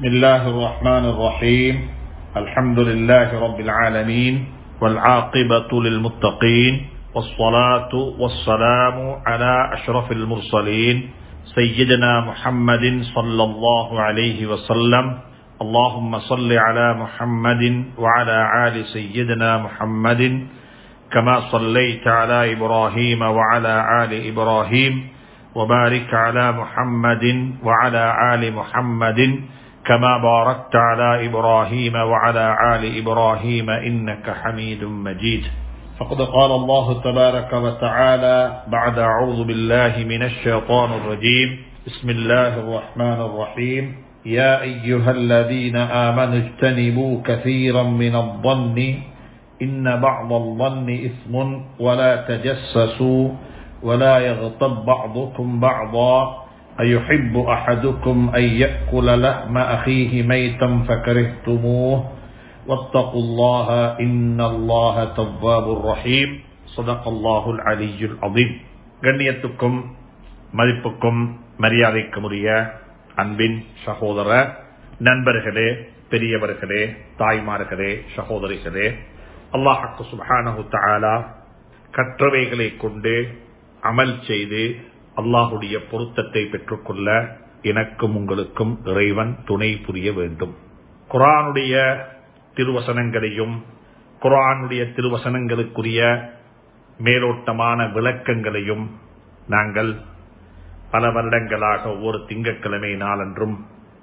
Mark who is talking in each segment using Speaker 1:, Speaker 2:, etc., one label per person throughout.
Speaker 1: بسم الله الرحمن الرحيم الحمد لله رب العالمين والعاقبة للمتقين والصلاة والسلام على أشرف المرسلين سيدنا محمد صلى الله عليه وسلم اللهم صل على محمد وعلى آل سيدنا محمد كما صليت على إبراهيم وعلى آل إبراهيم وبارك على محمد وعلى آل محمد كما باركت على إبراهيم وعلى آل إبراهيم إنك حميد مجيد. فقد قال الله تبارك وتعالى بعد أعوذ بالله من الشيطان الرجيم بسم الله الرحمن الرحيم يا أيها الذين آمنوا اجتنبوا كثيرا من الظن إن بعض الظن إثم ولا تجسسوا ولا يغتب بعضكم بعضا أيحب أحدكم أن يأكل لحم أخيه ميتا فكرهتموه واتقوا الله إن الله تواب رحيم صدق الله العلي العظيم. கண்ணியத்துக்கும் மதிப்புக்கும் மரியாதைக்கும் உரிய அன்பின் சகோதர நண்பர்களே, பெரியவர்களே, தாய்மார்களே, சகோதரிகளே, அல்லாஹ் சுப்ஹானஹு தஆலா கற்றவைகளை கொண்டு அமல் செய்து அல்லாஹுடைய பொருத்தத்தை பெற்றுக்கொள்ள எனக்கும் உங்களுக்கும் இறைவன் துணை புரிய வேண்டும். குர்ஆனுடைய திருவசனங்களையும் குர்ஆனுடைய திருவசனங்களுக்குரிய மேலோட்டமான விளக்கங்களையும் நாங்கள் பல வருடங்களாக ஒவ்வொரு திங்கட்கிழமை நாளன்றும்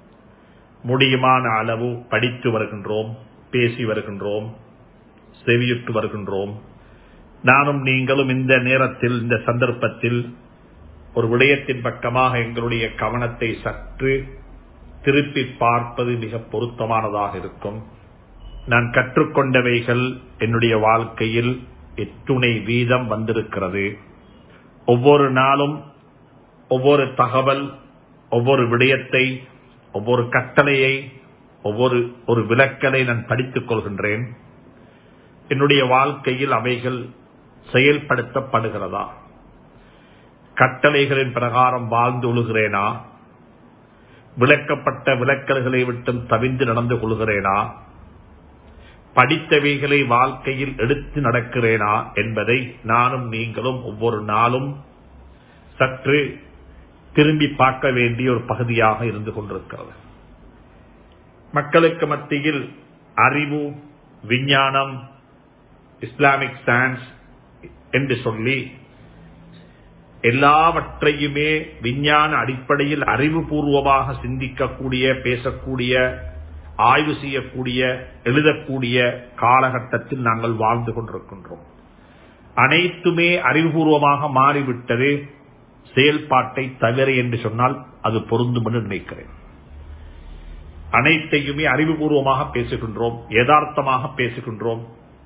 Speaker 1: முடியுமான அளவு படித்து வருகின்றோம், பேசி வருகின்றோம், செவியுற்று வருகின்றோம். நானும் நீங்களும் இந்த நேரத்தில், இந்த சந்தர்ப்பத்தில் ஒரு விடயத்தின் பக்கமாக எங்களுடைய கவனத்தை சற்று திருப்பி பார்ப்பது மிக பொருத்தமானதாக இருக்கும். நான் கற்றுக்கொண்டவைகள் என்னுடைய வாழ்க்கையில் எத்துணை வீதம் வந்திருக்கிறது. ஒவ்வொரு நாளும் ஒவ்வொரு தகவல், ஒவ்வொரு விடயத்தை, ஒவ்வொரு கட்டளையை, ஒவ்வொரு விளக்கலை நான் படித்துக் கொள்கின்றேன். என்னுடைய வாழ்க்கையில் அவைகள் செயல்படுத்தப்படுகிறதா? கட்டளைகளின் பிரகாரம் வாழ்ந்து கொள்கிறேனா? விளக்கப்பட்ட விளக்கல்களை விட்டு தவிர்த்து நடந்து கொள்கிறேனா? படித்தவைகளை வாழ்க்கையில் எடுத்து நடக்கிறேனா என்பதை நானும் நீங்களும் ஒவ்வொரு நாளும் சற்று திரும்பி பார்க்க வேண்டிய ஒரு பகுதியாக இருந்து கொண்டிருக்கிறது. மக்களுக்கு மத்தியில் அறிவு, விஞ்ஞானம், இஸ்லாமிக் சயின்ஸ் என்று சொல்லி எல்லாவற்றையுமே விஞ்ஞான அடிப்படையில் அறிவுபூர்வமாக சிந்திக்கக்கூடிய, பேசக்கூடிய, ஆய்வு செய்யக்கூடிய, எழுதக்கூடிய காலகட்டத்தில் நாங்கள் வாழ்ந்து கொண்டிருக்கின்றோம். அனைத்துமே அறிவுபூர்வமாக மாறிவிட்டது, செயல்பாட்டை தவிர என்று சொன்னால் அது பொருந்தும் என்று நினைக்கிறேன். அனைத்தையுமே அறிவுபூர்வமாக பேசுகின்றோம், யதார்த்தமாக பேசுகின்றோம்.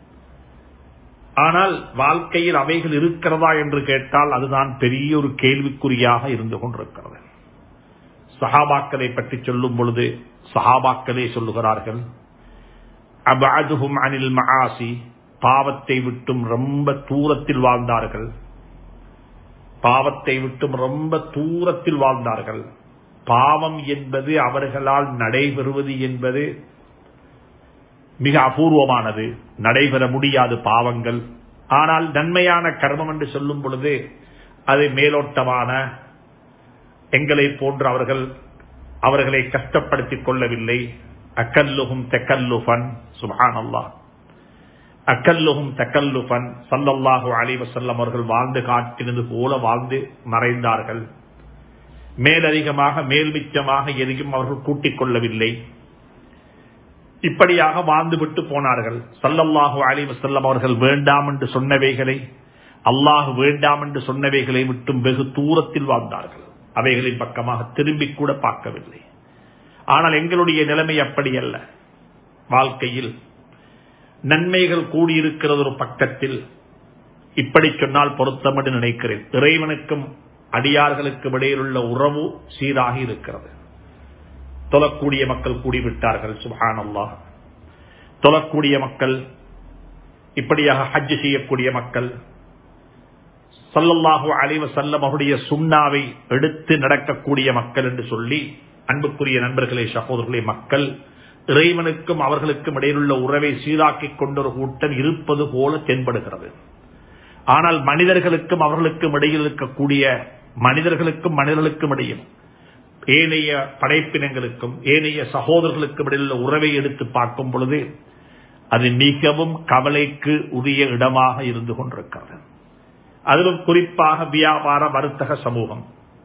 Speaker 1: ஆனால் வாழ்க்கையில் அவைகள் இருக்கிறதா என்று கேட்டால் அதுதான் பெரிய ஒரு கேள்விக்குறியாக இருந்து கொண்டிருக்கிறது. சஹாபாக்களை பற்றி சொல்லும் பொழுது சஹாபாக்களே சொல்லுகிறார்கள், அபஅதுஹும் அனில் மஆசி, பாவத்தை விட்டும் ரொம்ப தூரத்தில் வாழ்ந்தார்கள். பாவத்தை விட்டும் ரொம்ப தூரத்தில் வாழ்ந்தார்கள். பாவம் என்பது அவர்களால் நடைபெறுவது என்பது மிக அபூர்வமானது, நடைபெற முடியாது பாவங்கள். ஆனால் நன்மையான கர்மம் என்று சொல்லும் பொழுது அது மேலோட்டமான, எங்களை போன்று அவர்களை கஷ்டப்படுத்திக் கொள்ளவில்லை. அக்கல்லுஹும் தக்கல்லுஃபன், சுப்ஹானல்லாஹ், அக்கல்லுஹும் தக்கல்லுஃபன், ஸல்லல்லாஹு அலைஹி வஸல்லம் அவர்கள் வாழ்ந்து காட்டினது போல வாழ்ந்து மறைந்தார்கள். மேலதிகமாக மேல்மிச்சமாக எதையும் அவர்கள் கூட்டிக் கொள்ளவில்லை. இப்படியாக வாழ்ந்துவிட்டு போனார்கள். ஸல்லல்லாஹு அலைஹி வஸல்லம் அவர்கள் வேண்டாம் என்று சொன்னவைகளை, அல்லாஹ் வேண்டாம் என்று சொன்னவைகளை விட்டும் வெகு தூரத்தில் வாழ்ந்தார்கள். அவைகளின் பக்கமாக திரும்பி கூட பார்க்கவில்லை. ஆனால் எங்களுடைய நிலைமை அப்படி அல்ல. வாழ்க்கையில் நன்மைகள் கூடியிருக்கிறது ஒரு பக்கத்தில். இப்படி சொன்னால் பொருத்தம் என்று நினைக்கிறேன். இறைவனுக்கும் அடியார்களுக்கு இடையில் உள்ள உறவு சீராகி இருக்கிறது. தொழக்கூடிய மக்கள் கூடிவிட்டார்கள், சுப்ஹானல்லாஹ். தொழக்கூடிய மக்கள், இப்படியாக ஹஜ் செய்யக்கூடிய மக்கள், ஸல்லல்லாஹு அலைஹி வஸல்லம் அவருடைய சுன்னாவை எடுத்து நடக்கக்கூடிய மக்கள் என்று சொல்லி அன்புக்குரிய நண்பர்களே, சகோதரர்களே, மக்கள் இறைவனுக்கும் அவர்களுக்கும் இடையிலுள்ள உறவை சீராக்கிக் கொண்ட ஒரு கூட்டம் இருப்பது போல தென்படுகிறது. ஆனால் மனிதர்களுக்கும் அவர்களுக்கும் இடையில் இருக்கக்கூடிய மனிதர்களுக்கும் இடையில் ஏனைய படைப்பினங்களுக்கும் ஏனைய சகோதரர்களுக்கும் இடையிலுள்ள உறவை எடுத்து பார்க்கும் பொழுது அது மிகவும் கவலைக்கு உரிய இடமாக இருந்து கொண்டிருக்கிறது. அதிலும் குறிப்பாக வியாபார வர்த்தக சமூகம்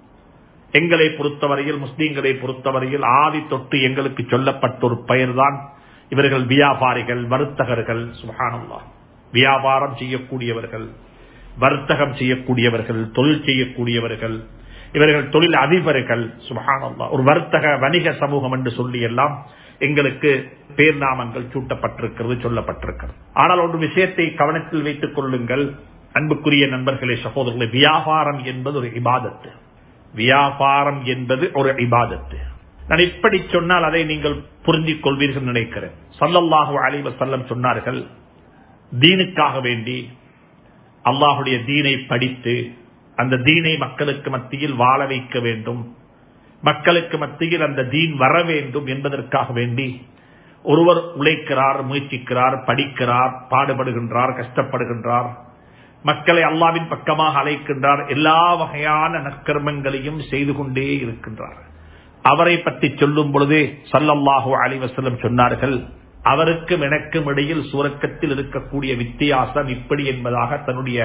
Speaker 1: எங்களை பொறுத்தவரையில், முஸ்லீம்களை பொறுத்தவரையில் ஆதி தொட்டு எங்களுக்கு சொல்லப்பட்ட ஒரு பெயர்தான் இவர்கள் வியாபாரிகள், வர்த்தகர்கள். சுப்ஹானல்லாஹ், வியாபாரம் செய்யக்கூடியவர்கள், வர்த்தகம் செய்யக்கூடியவர்கள், தொழில் செய்யக்கூடியவர்கள், இவர்கள் தொழில் அதிபர்கள். சுப்ஹானல்லாஹ், ஒரு வர்த்தக வணிக சமூகம் என்று சொல்லி எல்லாம் எங்களுக்கு பேர் நாமங்கள் சூட்டப்பட்டிருக்கிறது, சொல்லப்பட்டிருக்கிறது. ஆனால் ஒரு விஷயத்தை கவனத்தில் வைத்துக் கொள்ளுங்கள் அன்புக்குரிய நண்பர்களே, சகோதரர்களே, வியாபாரம் என்பது ஒரு இபாதத்து. வியாபாரம் என்பது ஒரு இபாதத்து. நான் இப்படி சொன்னால் அதை நீங்கள் புரிஞ்சிக் கொள்வீர்கள் நினைக்கிறேன். ஸல்லல்லாஹு அலைஹி வஸல்லம் சொன்னார்கள், தீனுக்காக வேண்டி அல்லாஹுடைய தீனை படித்து அந்த தீனை மக்களுக்கு மத்தியில் வாழ வைக்க வேண்டும், மக்களுக்கு மத்தியில் அந்த தீன் வர வேண்டும் என்பதற்காக வேண்டி ஒருவர் உழைக்கிறார், முயற்சிக்கிறார், படிக்கிறார், பாடுபடுகின்றார், கஷ்டப்படுகின்றார், மக்களை அல்லாவின் பக்கமாக அழைக்கின்றார், எல்லா வகையான நற்கர்மங்களையும் செய்து கொண்டே இருக்கின்றார். அவரை பற்றி சொல்லும் பொழுதே ஸல்லல்லாஹு அலைஹி வஸல்லம் சொன்னார்கள், அவருக்கும் எனக்கும் இடையில் சுவர்க்கத்தில் இருக்கக்கூடிய வித்தியாசம் இப்படி என்பதாக தன்னுடைய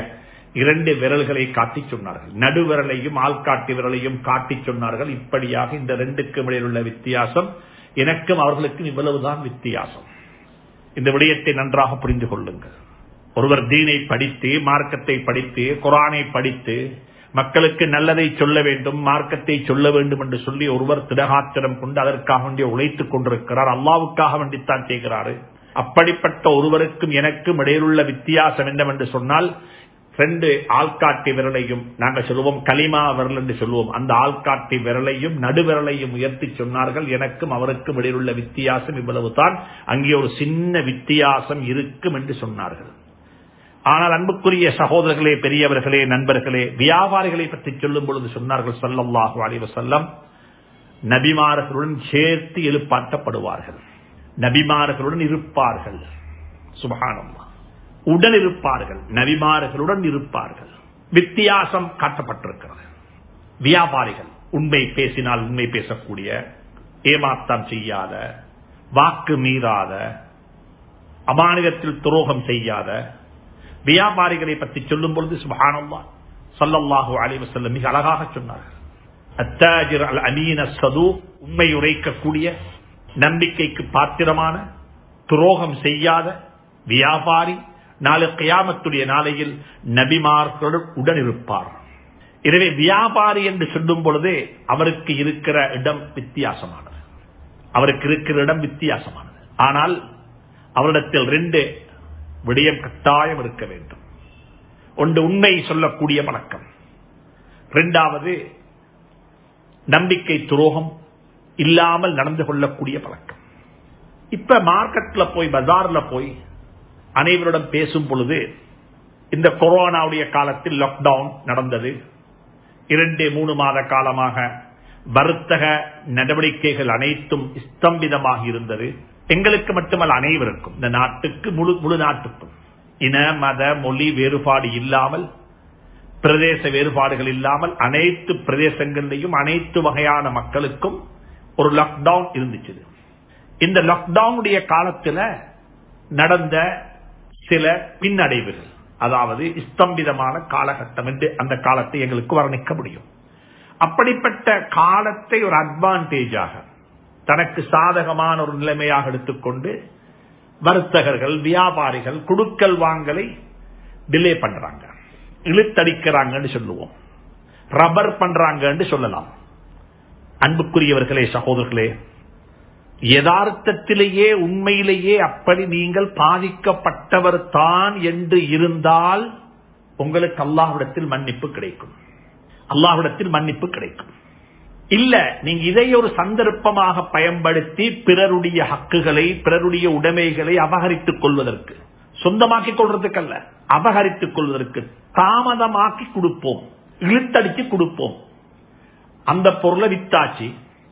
Speaker 1: 2 விரல்களை காட்டி சொன்னார்கள். நடுவிரலையும் ஆள்காட்டி விரலையும் காட்டி சொன்னார்கள், இப்படியாக இந்த 2க்கும் இடையில் உள்ள வித்தியாசம் எனக்கும் அவர்களுக்கும் இவ்வளவுதான் வித்தியாசம். இந்த விடயத்தை நன்றாக புரிந்து கொள்ளுங்கள். ஒருவர் தீனை படித்து, மார்க்கத்தை படித்து, குர்ஆனை படித்து மக்களுக்கு நல்லதை சொல்ல வேண்டும், மார்க்கத்தை சொல்ல வேண்டும் என்று சொல்லி ஒருவர் திடகாத்திரம் கொண்டு அதற்காக வேண்டிய உழைத்துக் கொண்டிருக்கிறார், அல்லாவுக்காக வேண்டித்தான் செய்கிறாரு. அப்படிப்பட்ட ஒருவருக்கும் எனக்கும் இடையிலுள்ள வித்தியாசம் என்னவென்று சொன்னால், 2 ஆள்காட்டி விரலையும், நாங்கள் சொல்லுவோம் கலிமா விரல் என்று சொல்லுவோம், அந்த ஆள்காட்டி விரலையும் நடுவிரலையும் உயர்த்தி சொன்னார்கள், எனக்கும் அவருக்கும் இடையிலுள்ள வித்தியாசம் இவ்வளவுதான், அங்கே ஒரு சின்ன வித்தியாசம் இருக்கும் என்று சொன்னார்கள். ஆனால் அன்புக்குரிய சகோதரர்களே, பெரியவர்களே, நண்பர்களே, வியாபாரிகளை பற்றி சொல்லும் பொழுது சொன்னார்கள் ஸல்லல்லாஹு அலைஹி வஸல்லம், நபிமார்களுடன் சேர்த்து எழுப்பாட்டப்படுவார்கள், நபிமார்களுடன் இருப்பார்கள். சுப்ஹானல்லாஹ், உடன் இருப்பார்கள், நபிமார்களுடன் இருப்பார்கள். வித்தியாசம் காட்டப்பட்டிருக்கிறது. வியாபாரிகள் உண்மை பேசினால் உண்மை பேசக்கூடிய, ஏமாற்றம் செய்யாத, வாக்கு மீறாத, அமானிதத்தில் துரோகம் செய்யாத வியாபாரிகளை பற்றி சொல்லும் பொழுது சுப்ஹானல்லாஹ் ஸல்லல்லாஹு அலைஹி வஸல்லம் மிக அழகாக சொன்னார்கள், அத்தாஜிர் அல் அமீன் அஸ்ஸதூக், உண்மை உரைக்கக்கூடிய, நம்பிக்கைக்கு பாத்திரமான, துரோகம் செய்யாத வியாபாரி நாளை கியாமத்துடைய நாளையில் நபிமார்களுடன் உடன் இருப்பார். எனவே வியாபாரி என்று சொல்லும் பொழுதே அவருக்கு இருக்கிற இடம் வித்தியாசமானது, அவருக்கு இருக்கிற இடம் வித்தியாசமானது. ஆனால் அவரிடத்தில் 2 விடயம் கட்டாயம் இருக்க வேண்டும். ஒன்று உண்மை சொல்லக்கூடிய பழக்கம், 2வது நம்பிக்கை துரோகம் இல்லாமல் நடந்து கொள்ளக்கூடிய பழக்கம். இப்ப மார்க்கெட்ல போய், பஜார்ல போய் அனைவருடன் பேசும் பொழுது, இந்த கொரோனாவுடைய காலத்தில் லாக்டவுன் நடந்தது, 2-3 மாத காலமாக வர்த்தக நடவடிக்கைகள் அனைத்தும் ஸ்தம்பிதமாக இருந்தது. எங்களுக்கு மட்டுமல்ல, அனைவருக்கும், இந்த நாட்டுக்கு, முழு நாட்டுக்கும் இன மத மொழி வேறுபாடு இல்லாமல், பிரதேச வேறுபாடுகள் இல்லாமல் அனைத்து பிரதேசங்களிலும் அனைத்து வகையான மக்களுக்கும் ஒரு லாக்டவுன் இருந்துச்சு. இந்த லாக்டவுனுடைய காலத்தில் நடந்த சில பின்னடைவுகள், அதாவது ஸ்தம்பிதமான காலகட்டம் என்று அந்த காலத்தை எங்களுக்கு வர்ணிக்க முடியும். அப்படிப்பட்ட காலத்தை ஒரு அட்வான்டேஜாக, தனக்கு சாதகமான ஒரு நிலைமையாக எடுத்துக்கொண்டு வர்த்தகர்கள், வியாபாரிகள் குடுக்கல் வாங்கலை டிலே பண்றாங்க, இழுத்தடிக்கிறாங்கன்னு சொல்லுவோம், ரப்பர் பண்றாங்கன்னு சொல்லலாம். அன்புக்குரியவர்களே, சகோதரர்களே, யதார்த்தத்திலேயே உண்மையிலேயே அப்படி நீங்கள் பாதிக்கப்பட்டவர் தான் என்று இருந்தால் உங்களுக்கு அல்லாஹ்விடத்தில் மன்னிப்பு கிடைக்கும், அல்லாஹ்விடத்தில் மன்னிப்பு கிடைக்கும். இல்ல, நீங்க இதை ஒரு சந்தர்ப்பமாக பயன்படுத்தி பிறருடைய ஹக்குகளை, பிறருடைய உடைமைகளை அபகரித்துக் கொள்வதற்கு, சொந்தமாக்கிக் கொள்றதுக்கு அல்ல, அபகரித்துக் கொள்வதற்கு தாமதமாக்கி கொடுப்போம், இழுத்தடிச்சு கொடுப்போம். அந்த பொருளை வித்தாச்சு,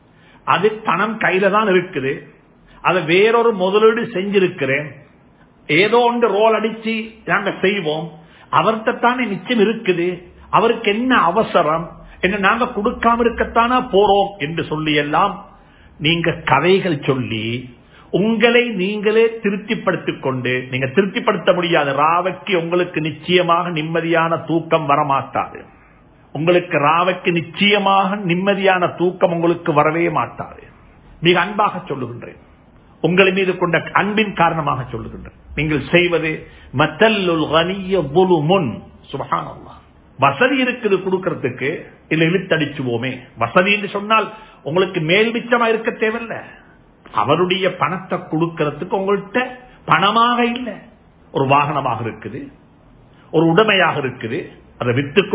Speaker 1: அது பணம் கையில தான் இருக்குது, அதை வேறொரு முதலீடு செஞ்சிருக்கிறேன், ஏதோ ஒன்று ரோல் அடிச்சு நாங்க செய்வோம், அவர்கிட்ட தானே நிச்சயம் இருக்குது, அவருக்கு என்ன அவசரம், என்ன நாங்க கொடுக்காம இருக்கத்தானா போறோம் என்று சொல்லி எல்லாம் நீங்க கதைகள் சொல்லி உங்களை நீங்களே திருப்திப்படுத்திக் கொண்டு, நீங்க திருப்திப்படுத்த முடியாது, ராவைக்கு உங்களுக்கு நிச்சயமாக நிம்மதியான தூக்கம் வரமாட்டாது, உங்களுக்கு ராவைக்கு நிச்சயமாக நிம்மதியான தூக்கம் உங்களுக்கு வரவே மாட்டாது. மிக அன்பாக சொல்லுகின்றேன், உங்கள் மீது கொண்ட அன்பின் காரணமாக சொல்லுகின்றேன். நீங்கள் செய்வது மத்தல்லுல் கனிய புலுமுன். சுப்ஹானல்லாஹ். வசதி இருக்குது கொடுக்கிறதுக்கு, இல்ல இழுத்தடிச்சுவோமே. வசதி என்று சொன்னால் உங்களுக்கு மேல் மிச்சமா இருக்க தேவையில்லை, அவருடைய பணத்தை கொடுக்கிறதுக்கு உங்கள்கிட்ட பணமாக இல்லை, ஒரு வாகனமாக இருக்குது, ஒரு உடைமையாக இருக்குது, அதை வித்து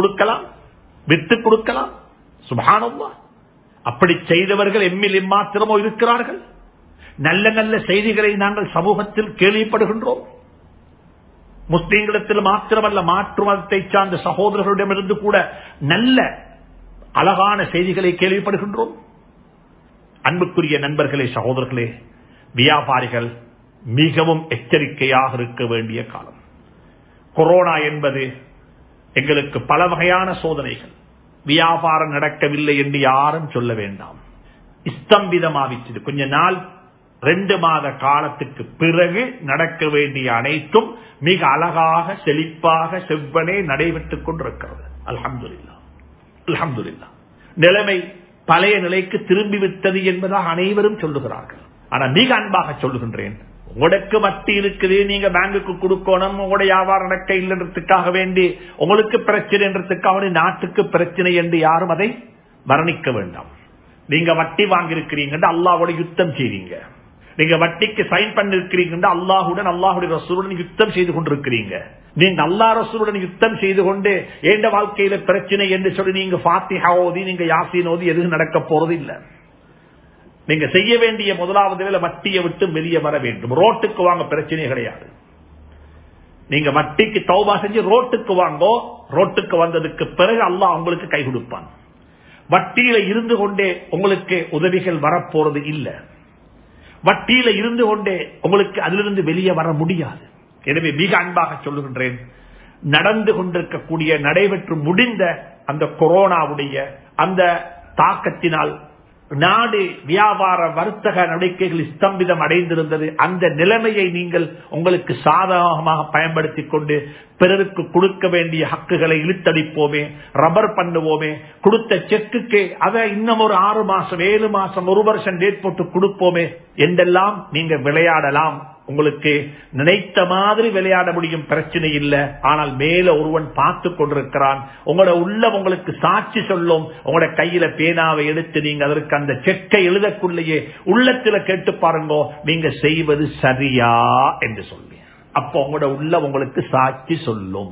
Speaker 1: கொடுக்கலாம். சுப்ஹானல்லாஹ். அப்படி செய்தவர்கள் எம்மில் எம்மாத்திரமோ இருக்கிறார்கள். நல்ல நல்ல செய்திகளை நாங்கள் சமூகத்தில் கேள்விப்படுகின்றோம். முஸ்லீம்களிடத்தில் மாத்திரமல்ல, மாற்று மதத்தை சார்ந்த சகோதரர்களிடமிருந்து கூட நல்ல அழகான செய்திகளை கேள்விப்படுகின்றோம். அன்புக்குரிய நண்பர்களே, சகோதரர்களே, வியாபாரிகள் மிகவும் எச்சரிக்கையாக இருக்க வேண்டிய காலம். கொரோனா என்பது எங்களுக்கு பல வகையான சோதனைகள். வியாபாரம் நடக்கவில்லை என்று யாரும் சொல்ல வேண்டாம். ஸ்தம்பிதமாவிச்சது. கொஞ்ச நாள் 2 மாத காலத்துக்கு பிறகு நடக்க வேண்டிய அனைத்தும் மிக அழகாக செழிப்பாக செவ்வனே நடைபெற்றுக் கொண்டிருக்கிறது. அல்ஹம்துலில்லாஹ், அல்ஹம்துலில்லாஹ். நிலைமை பழைய நிலைக்கு திரும்பிவிட்டது என்பதாக அனைவரும் சொல்லுகிறார்கள். ஆனா மிக அன்பாக சொல்லுகின்றேன், உங்களுக்கு வட்டி இருக்குது, நீங்க பேங்குக்கு கொடுக்கணும், உங்களுடைய வியாபாரம் நடக்க இல்லைன்றதுக்காக வேண்டி உங்களுக்கு பிரச்சனை என்றதுக்காக நாட்டுக்கு பிரச்சனை என்று யாரும் அதை வர்ணிக்க வேண்டாம். நீங்க வட்டி வாங்கியிருக்கிறீங்க, அல்லாஹ்வோட யுத்தம் செய்றீங்க. நீங்க வட்டிக்கு சைன் பண்ணிருக்கிறீங்க, அல்லாஹுடன் அல்லாஹுடைய ரசூலுடன் யுத்தம் செய்து கொண்டிருக்கிறீங்க. நீங்க அல்லாஹ் ரசூலுடன் யுத்தம் செய்து கொண்டு எந்த வாழ்க்கையில பிரச்சனை என்று சொல்லி நீங்க ஃபாத்திஹா ஓதி, நீங்க யாசீன் ஓதி எதுவும் நடக்க போறது இல்ல. நீங்க செய்ய வேண்டிய முதலாவது வேலை வட்டியை விட்டு வெளியே வர வேண்டும். ரோட்டுக்கு வாங்க, பிரச்சனை கிடையாது. நீங்க வட்டிக்கு தௌபா செஞ்சு ரோட்டுக்கு வாங்கோ. ரோட்டுக்கு வந்ததுக்கு பிறகு அல்லாஹ் உங்களுக்கு கை கொடுப்பான். வட்டியில இருந்து கொண்டே உங்களுக்கு உதவிகள் வரப்போறது இல்ல. வட்டியில இருந்து கொண்டே உங்களுக்கு அதிலிருந்து வெளியே வர முடியாது. எனவே மிக அன்பாக சொல்லுகின்றேன், நடந்து கொண்டிருக்கக்கூடிய நடைபெற்று முடிந்த அந்த கொரோனாவுடைய அந்த தாக்கத்தினால் நாடு வியாபார வர்த்தக நடவடிக்கைகள் ஸ்தம்பிதம் அடைந்திருந்தது. அந்த நிலைமையை நீங்கள் உங்களுக்கு சாதகமாக பயன்படுத்திக் கொண்டு பிறருக்கு கொடுக்க வேண்டிய ஹக்குகளை இழுத்தடிப்போமே, ரப்பர் பண்ணுவோமே, கொடுத்த செக்குக்கு அதை இன்னும் ஒரு 6 மாசம் 7 மாசம் 1 வருஷம் டேட் போட்டு கொடுப்போமே என்றெல்லாம் நீங்க விளையாடலாம். உங்களுக்கு நினைத்த மாதிரி விளையாட முடியும், பிரச்சனை இல்லை. ஆனால் மேல ஒருவன் பார்த்து கொண்டிருக்கிறான். உங்களோட உள்ளம் உங்களுக்கு சாட்சி சொல்லும். உங்களோட கையில பேனாவை எடுத்து நீங்க அதற்கு அந்த செக்கை எழுதக்குள்ளேயே உள்ளத்துல கேட்டு பாருங்க, நீங்க செய்வது சரியா என்று சொல்லி. அப்போ உங்களோட உள்ளம் உங்களுக்கு சாட்சி சொல்லும்.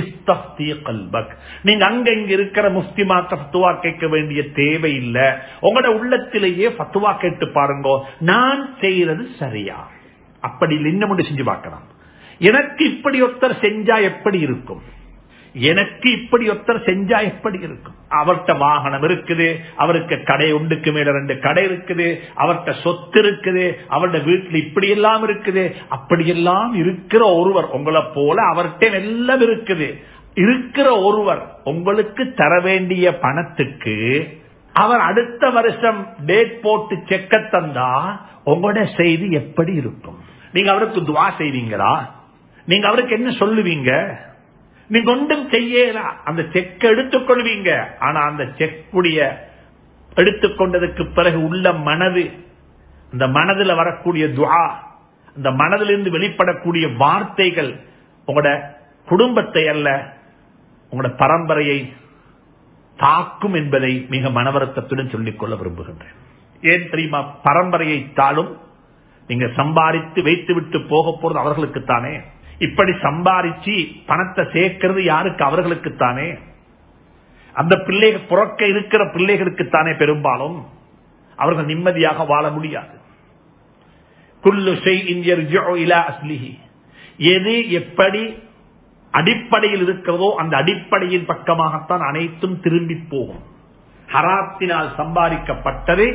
Speaker 1: நீங்க அங்க இங்க இருக்கிற முஸ்லிமாக்க ஃபத்வா கேட்க வேண்டிய தேவை இல்லை. உங்களோட உள்ளத்திலேயே ஃபத்வா கேட்டு பாருங்க, நான் செய்யறது சரியா. அப்படி இன்னும் செஞ்சு பார்க்கலாம். எனக்கு இப்படி ஒருத்தர் செஞ்சா எப்படி இருக்கும், எனக்கு இப்படி ஒருத்தர் செஞ்சா எப்படி இருக்கும். அவர்கிட்ட வாகனம் இருக்குது, அவருக்கு கடை ஒன்றுக்கு மேல 2 கடை இருக்குது, அவர்கிட்ட சொத்து இருக்குது, அவருடைய வீட்டில் இப்படி எல்லாம் இருக்குது. அப்படியெல்லாம் இருக்கிற ஒருவர் உங்களை போல அவர்கிட்ட எல்லாம் இருக்குது. இருக்கிற ஒருவர் உங்களுக்கு தர வேண்டிய பணத்துக்கு அவர் அடுத்த வருஷம் டேட் போட்டு செக்க தந்தா உங்களோட செய்தி எப்படி இருக்கும்? நீங்க அவருக்கு துவா செய்வீங்களா? நீங்க அவருக்கு என்ன சொல்லுவீங்க? நீங்க ஒன்றும் செய்யல, அந்த செக் எடுத்துக்கொள்வீங்க. ஆனா அந்த செக்குடைய எடுத்துக்கொண்டதுக்கு பிறகு உள்ள மனது, அந்த மனதில் வரக்கூடிய துஆ, அந்த மனதிலிருந்து வெளிப்படக்கூடிய வார்த்தைகள் உங்களோட குடும்பத்தை அல்ல உங்களோட பரம்பரையை தாக்கும் என்பதை மிக மனவருத்தத்துடன் சொல்லிக்கொள்ள விரும்புகின்றேன். ஏன் தெரியுமா? பரம்பரையை தாளும் நீங்க சம்பாதித்து வைத்து விட்டு போக போறது அவர்களுக்குத்தானே. இப்படி சம்பாதிச்சு பணத்தை சேர்க்கிறது யாருக்கு? அவர்களுக்குத்தானே. அந்த பிள்ளைகள் புறக்க இருக்கிற பிள்ளைகளுக்குத்தானே. பெரும்பாலும் அவர்கள் நிம்மதியாக வாழ முடியாது. குல்லு ஷைஇன் யர்ஜிஉ இலா அஸ்லிஹி, எது எப்படி அடிப்படையில் இருக்கிறதோ அந்த அடிப்படையின் பக்கமாகத்தான் அனைத்தும் திரும்பி போகும். ஹராத்தினால் சம்பாதிக்கப்பட்டது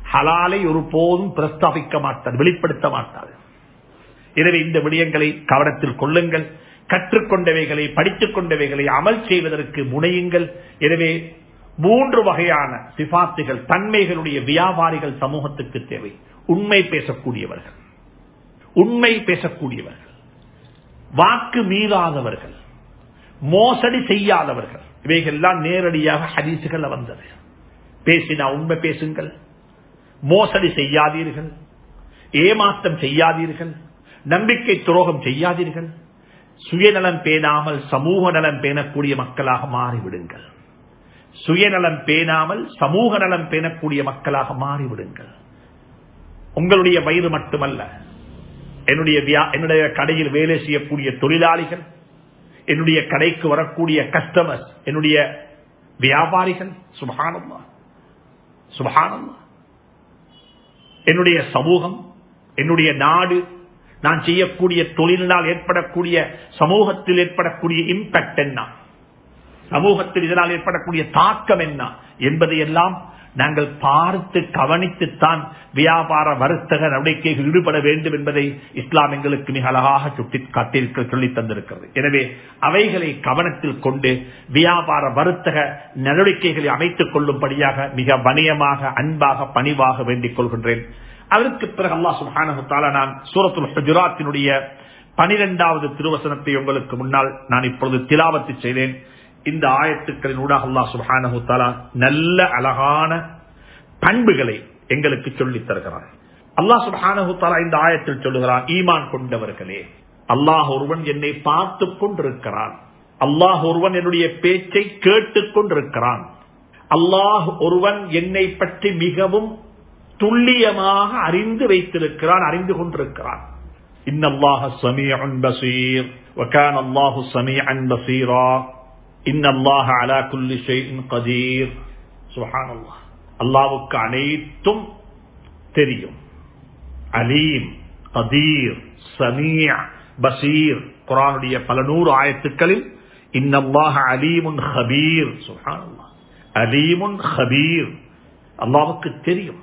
Speaker 1: ஹலாலை ஒருபோதும் பிரஸ்தாபிக்க மாட்டார், வெளிப்படுத்த மாட்டார். எனவே இந்த விடயங்களை கவனத்தில் கொள்ளுங்கள். கற்றுக்கொண்டவைகளை, படித்துக் கொண்டவைகளை அமல் செய்வதற்கு முனையுங்கள். எனவே 3 வகையான சிபாத்துகள், தன்மைகளுடைய வியாபாரிகள் சமூகத்துக்கு தேவை. உண்மை பேசக்கூடியவர்கள், உண்மை பேசக்கூடியவர்கள், வாக்கு மீறாதவர்கள், மோசடி செய்யாதவர்கள். இவைகள்லாம் நேரடியாக ஹதீசுகள் வந்தது. பேசினா உண்மை பேசுங்கள், மோசடி செய்யாதீர்கள், ஏமாற்றம் செய்யாதீர்கள், நம்பிக்கை துரோகம் செய்யாதீர்கள், சுயநலம் பேணாமல் சமூக நலம் பேணக்கூடிய மக்களாக மாறிவிடுங்கள். சுயநலம் பேணாமல் சமூக நலம் பேணக்கூடிய மக்களாக மாறிவிடுங்கள். உங்களுடைய வயிறு மட்டுமல்ல, என்னுடைய கடையில் வேலை செய்யக்கூடிய தொழிலாளிகள், என்னுடைய கடைக்கு வரக்கூடிய கஸ்டமர்ஸ், என்னுடைய வியாபாரிகள், சுப்ஹானல்லாஹ் சுப்ஹானல்லாஹ், என்னுடைய சமூகம், என்னுடைய நாடு, நான் செய்யக்கூடிய தொழிலினால் ஏற்படக்கூடிய சமூகத்தில் ஏற்படக்கூடிய இம்பாக்ட் என்ன, சமூகத்தில் இதனால் ஏற்படக்கூடிய தாக்கம் என்ன என்பதையெல்லாம் நாங்கள் பார்த்து கவனித்துத்தான் வியாபார வர்த்தக நடவடிக்கைகள் ஈடுபட வேண்டும் என்பதை இஸ்லாம் எங்களுக்கு மிக அழகாக சுட்டிக்காட்டி சொல்லி தந்திருக்கிறது. எனவே அவைகளை கவனத்தில் கொண்டு வியாபார வர்த்தக நடவடிக்கைகளை அமைத்துக் கொள்ளும்படியாக மிக வணியமாக, அன்பாக, பணிவாக வேண்டிக் கொள்கின்றேன். அதற்கு பிறகு அல்லாஹ் சுப்ஹானஹு வ தஆலா நான் சூரத்துல் ஹுஜராத்தினுடைய 12வது திருவசனத்தை உங்களுக்கு முன்னால் நான் இப்பொழுது திலாவத்து செய்தேன். இந்த ஆயத்துக்களின் ஊடாக அல்லாஹ் சுப்ஹானஹு வ தஆலா நல்ல அழகான பண்புகளை எங்களுக்கு சொல்லித் தருகிறார். அல்லாஹ் சுப்ஹானஹு வ தஆலா இந்த ஆயத்தில் சொல்லுகிறான், ஈமான் கொண்டவர்களே, அல்லாஹ் ஒருவன் என்னை பார்த்துக் கொண்டிருக்கிறான், அல்லாஹ் ஒருவன் என்னுடைய பேச்சை கேட்டுக் கொண்டிருக்கிறான், அல்லாஹ் ஒருவன் என்னை பற்றி மிகவும் துல்லியமாக அறிந்து வைத்திருக்கிறான், அறிந்து கொண்டிருக்கிறான். இன்னல்லாஹ ஸமீஉன் பஸீர் வ கான அல்லாஹு ஸமீஅன் பஸீரா இன்னல்லாஹ அலா குல்லி ஷைஇன் கதீர். சுப்ஹானல்லாஹ், அல்லாஹ்வுக்கு அனைத்தும் தெரியும். அலீம், கதீர், ஸமீஅ், பஸீர். குர்ஆனுடைய பல 100 ஆயத்துக்களில் இன்னல்லாஹ அலீமுன் கபீர். சுப்ஹானல்லாஹ், அலீமுன் கபீர். அல்லாஹ்வுக்கு தெரியும்.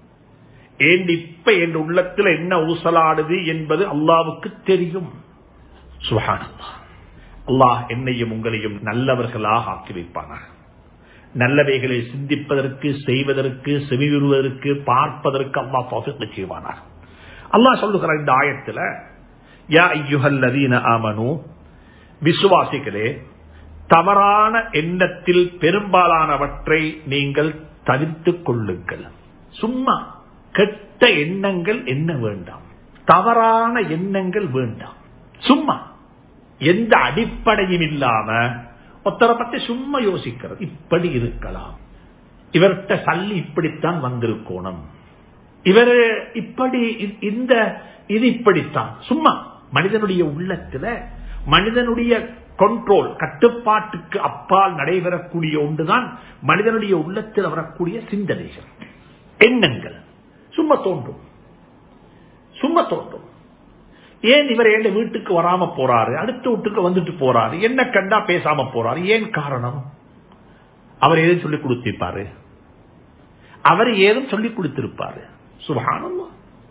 Speaker 1: ஏன் இப்ப என் உள்ளத்தில் என்ன ஊசலாடுது என்பது அல்லாஹ்வுக்கு தெரியும். சுப்ஹானல்லாஹ். அல்லாஹ் என்னையும் உங்களையும் நல்லவர்களாக ஆக்கி வைப்பானாக. நல்லவைகளை சிந்திப்பதற்கு, செய்வதற்கு, செவியுறுவதற்கு, பார்ப்பதற்கு அல்லாஹ் தௌஃபீக் செய்வானாக. அல்லாஹ் சொல்லுகிறார் இந்த ஆயத்தில், யா அய்யுஹல்லதீன ஆமனூ, விசுவாசிகளே, தவறான எண்ணத்தில் பெரும்பாலானவற்றை நீங்கள் தவிர்த்துக் கொள்ளுங்கள். சும்மா கெட்ட எண்ணங்கள் என்ன வேண்டாம், தவறான எண்ணங்கள் வேண்டாம். சும்மா எந்த அடிப்படையும் இல்லாம ஒருத்தரை பத்தி சும்மா யோசிக்கிறது, இப்படி இருக்கலாம், இவர்கிட்ட சல்லி இப்படித்தான் வந்திருக்கணும், இவரு இப்படி, இது இப்படித்தான். சும்மா மனிதனுடைய உள்ளத்துல, மனிதனுடைய கண்ட்ரோல், கட்டுப்பாட்டுக்கு அப்பால் நடைபெறக்கூடிய ஒன்றுதான் மனிதனுடைய உள்ளத்தில் வரக்கூடிய சிந்தனைகள், எண்ணங்கள். சும்மா தோன்றும், சும்மா தோன்றும். ஏன் இவர் என் வீட்டுக்கு வராம போறாரு, அடுத்த வீட்டுக்கு வந்துட்டு போறாரு, என்ன கண்டா பேசாம போறாரு, ஏன் காரணம்? அவர் ஏதும் சொல்லிக் கொடுத்திருப்பாரு, அவர் ஏதும் சொல்லிக் கொடுத்திருப்பாரு. சுப்ஹானல்லாஹ்.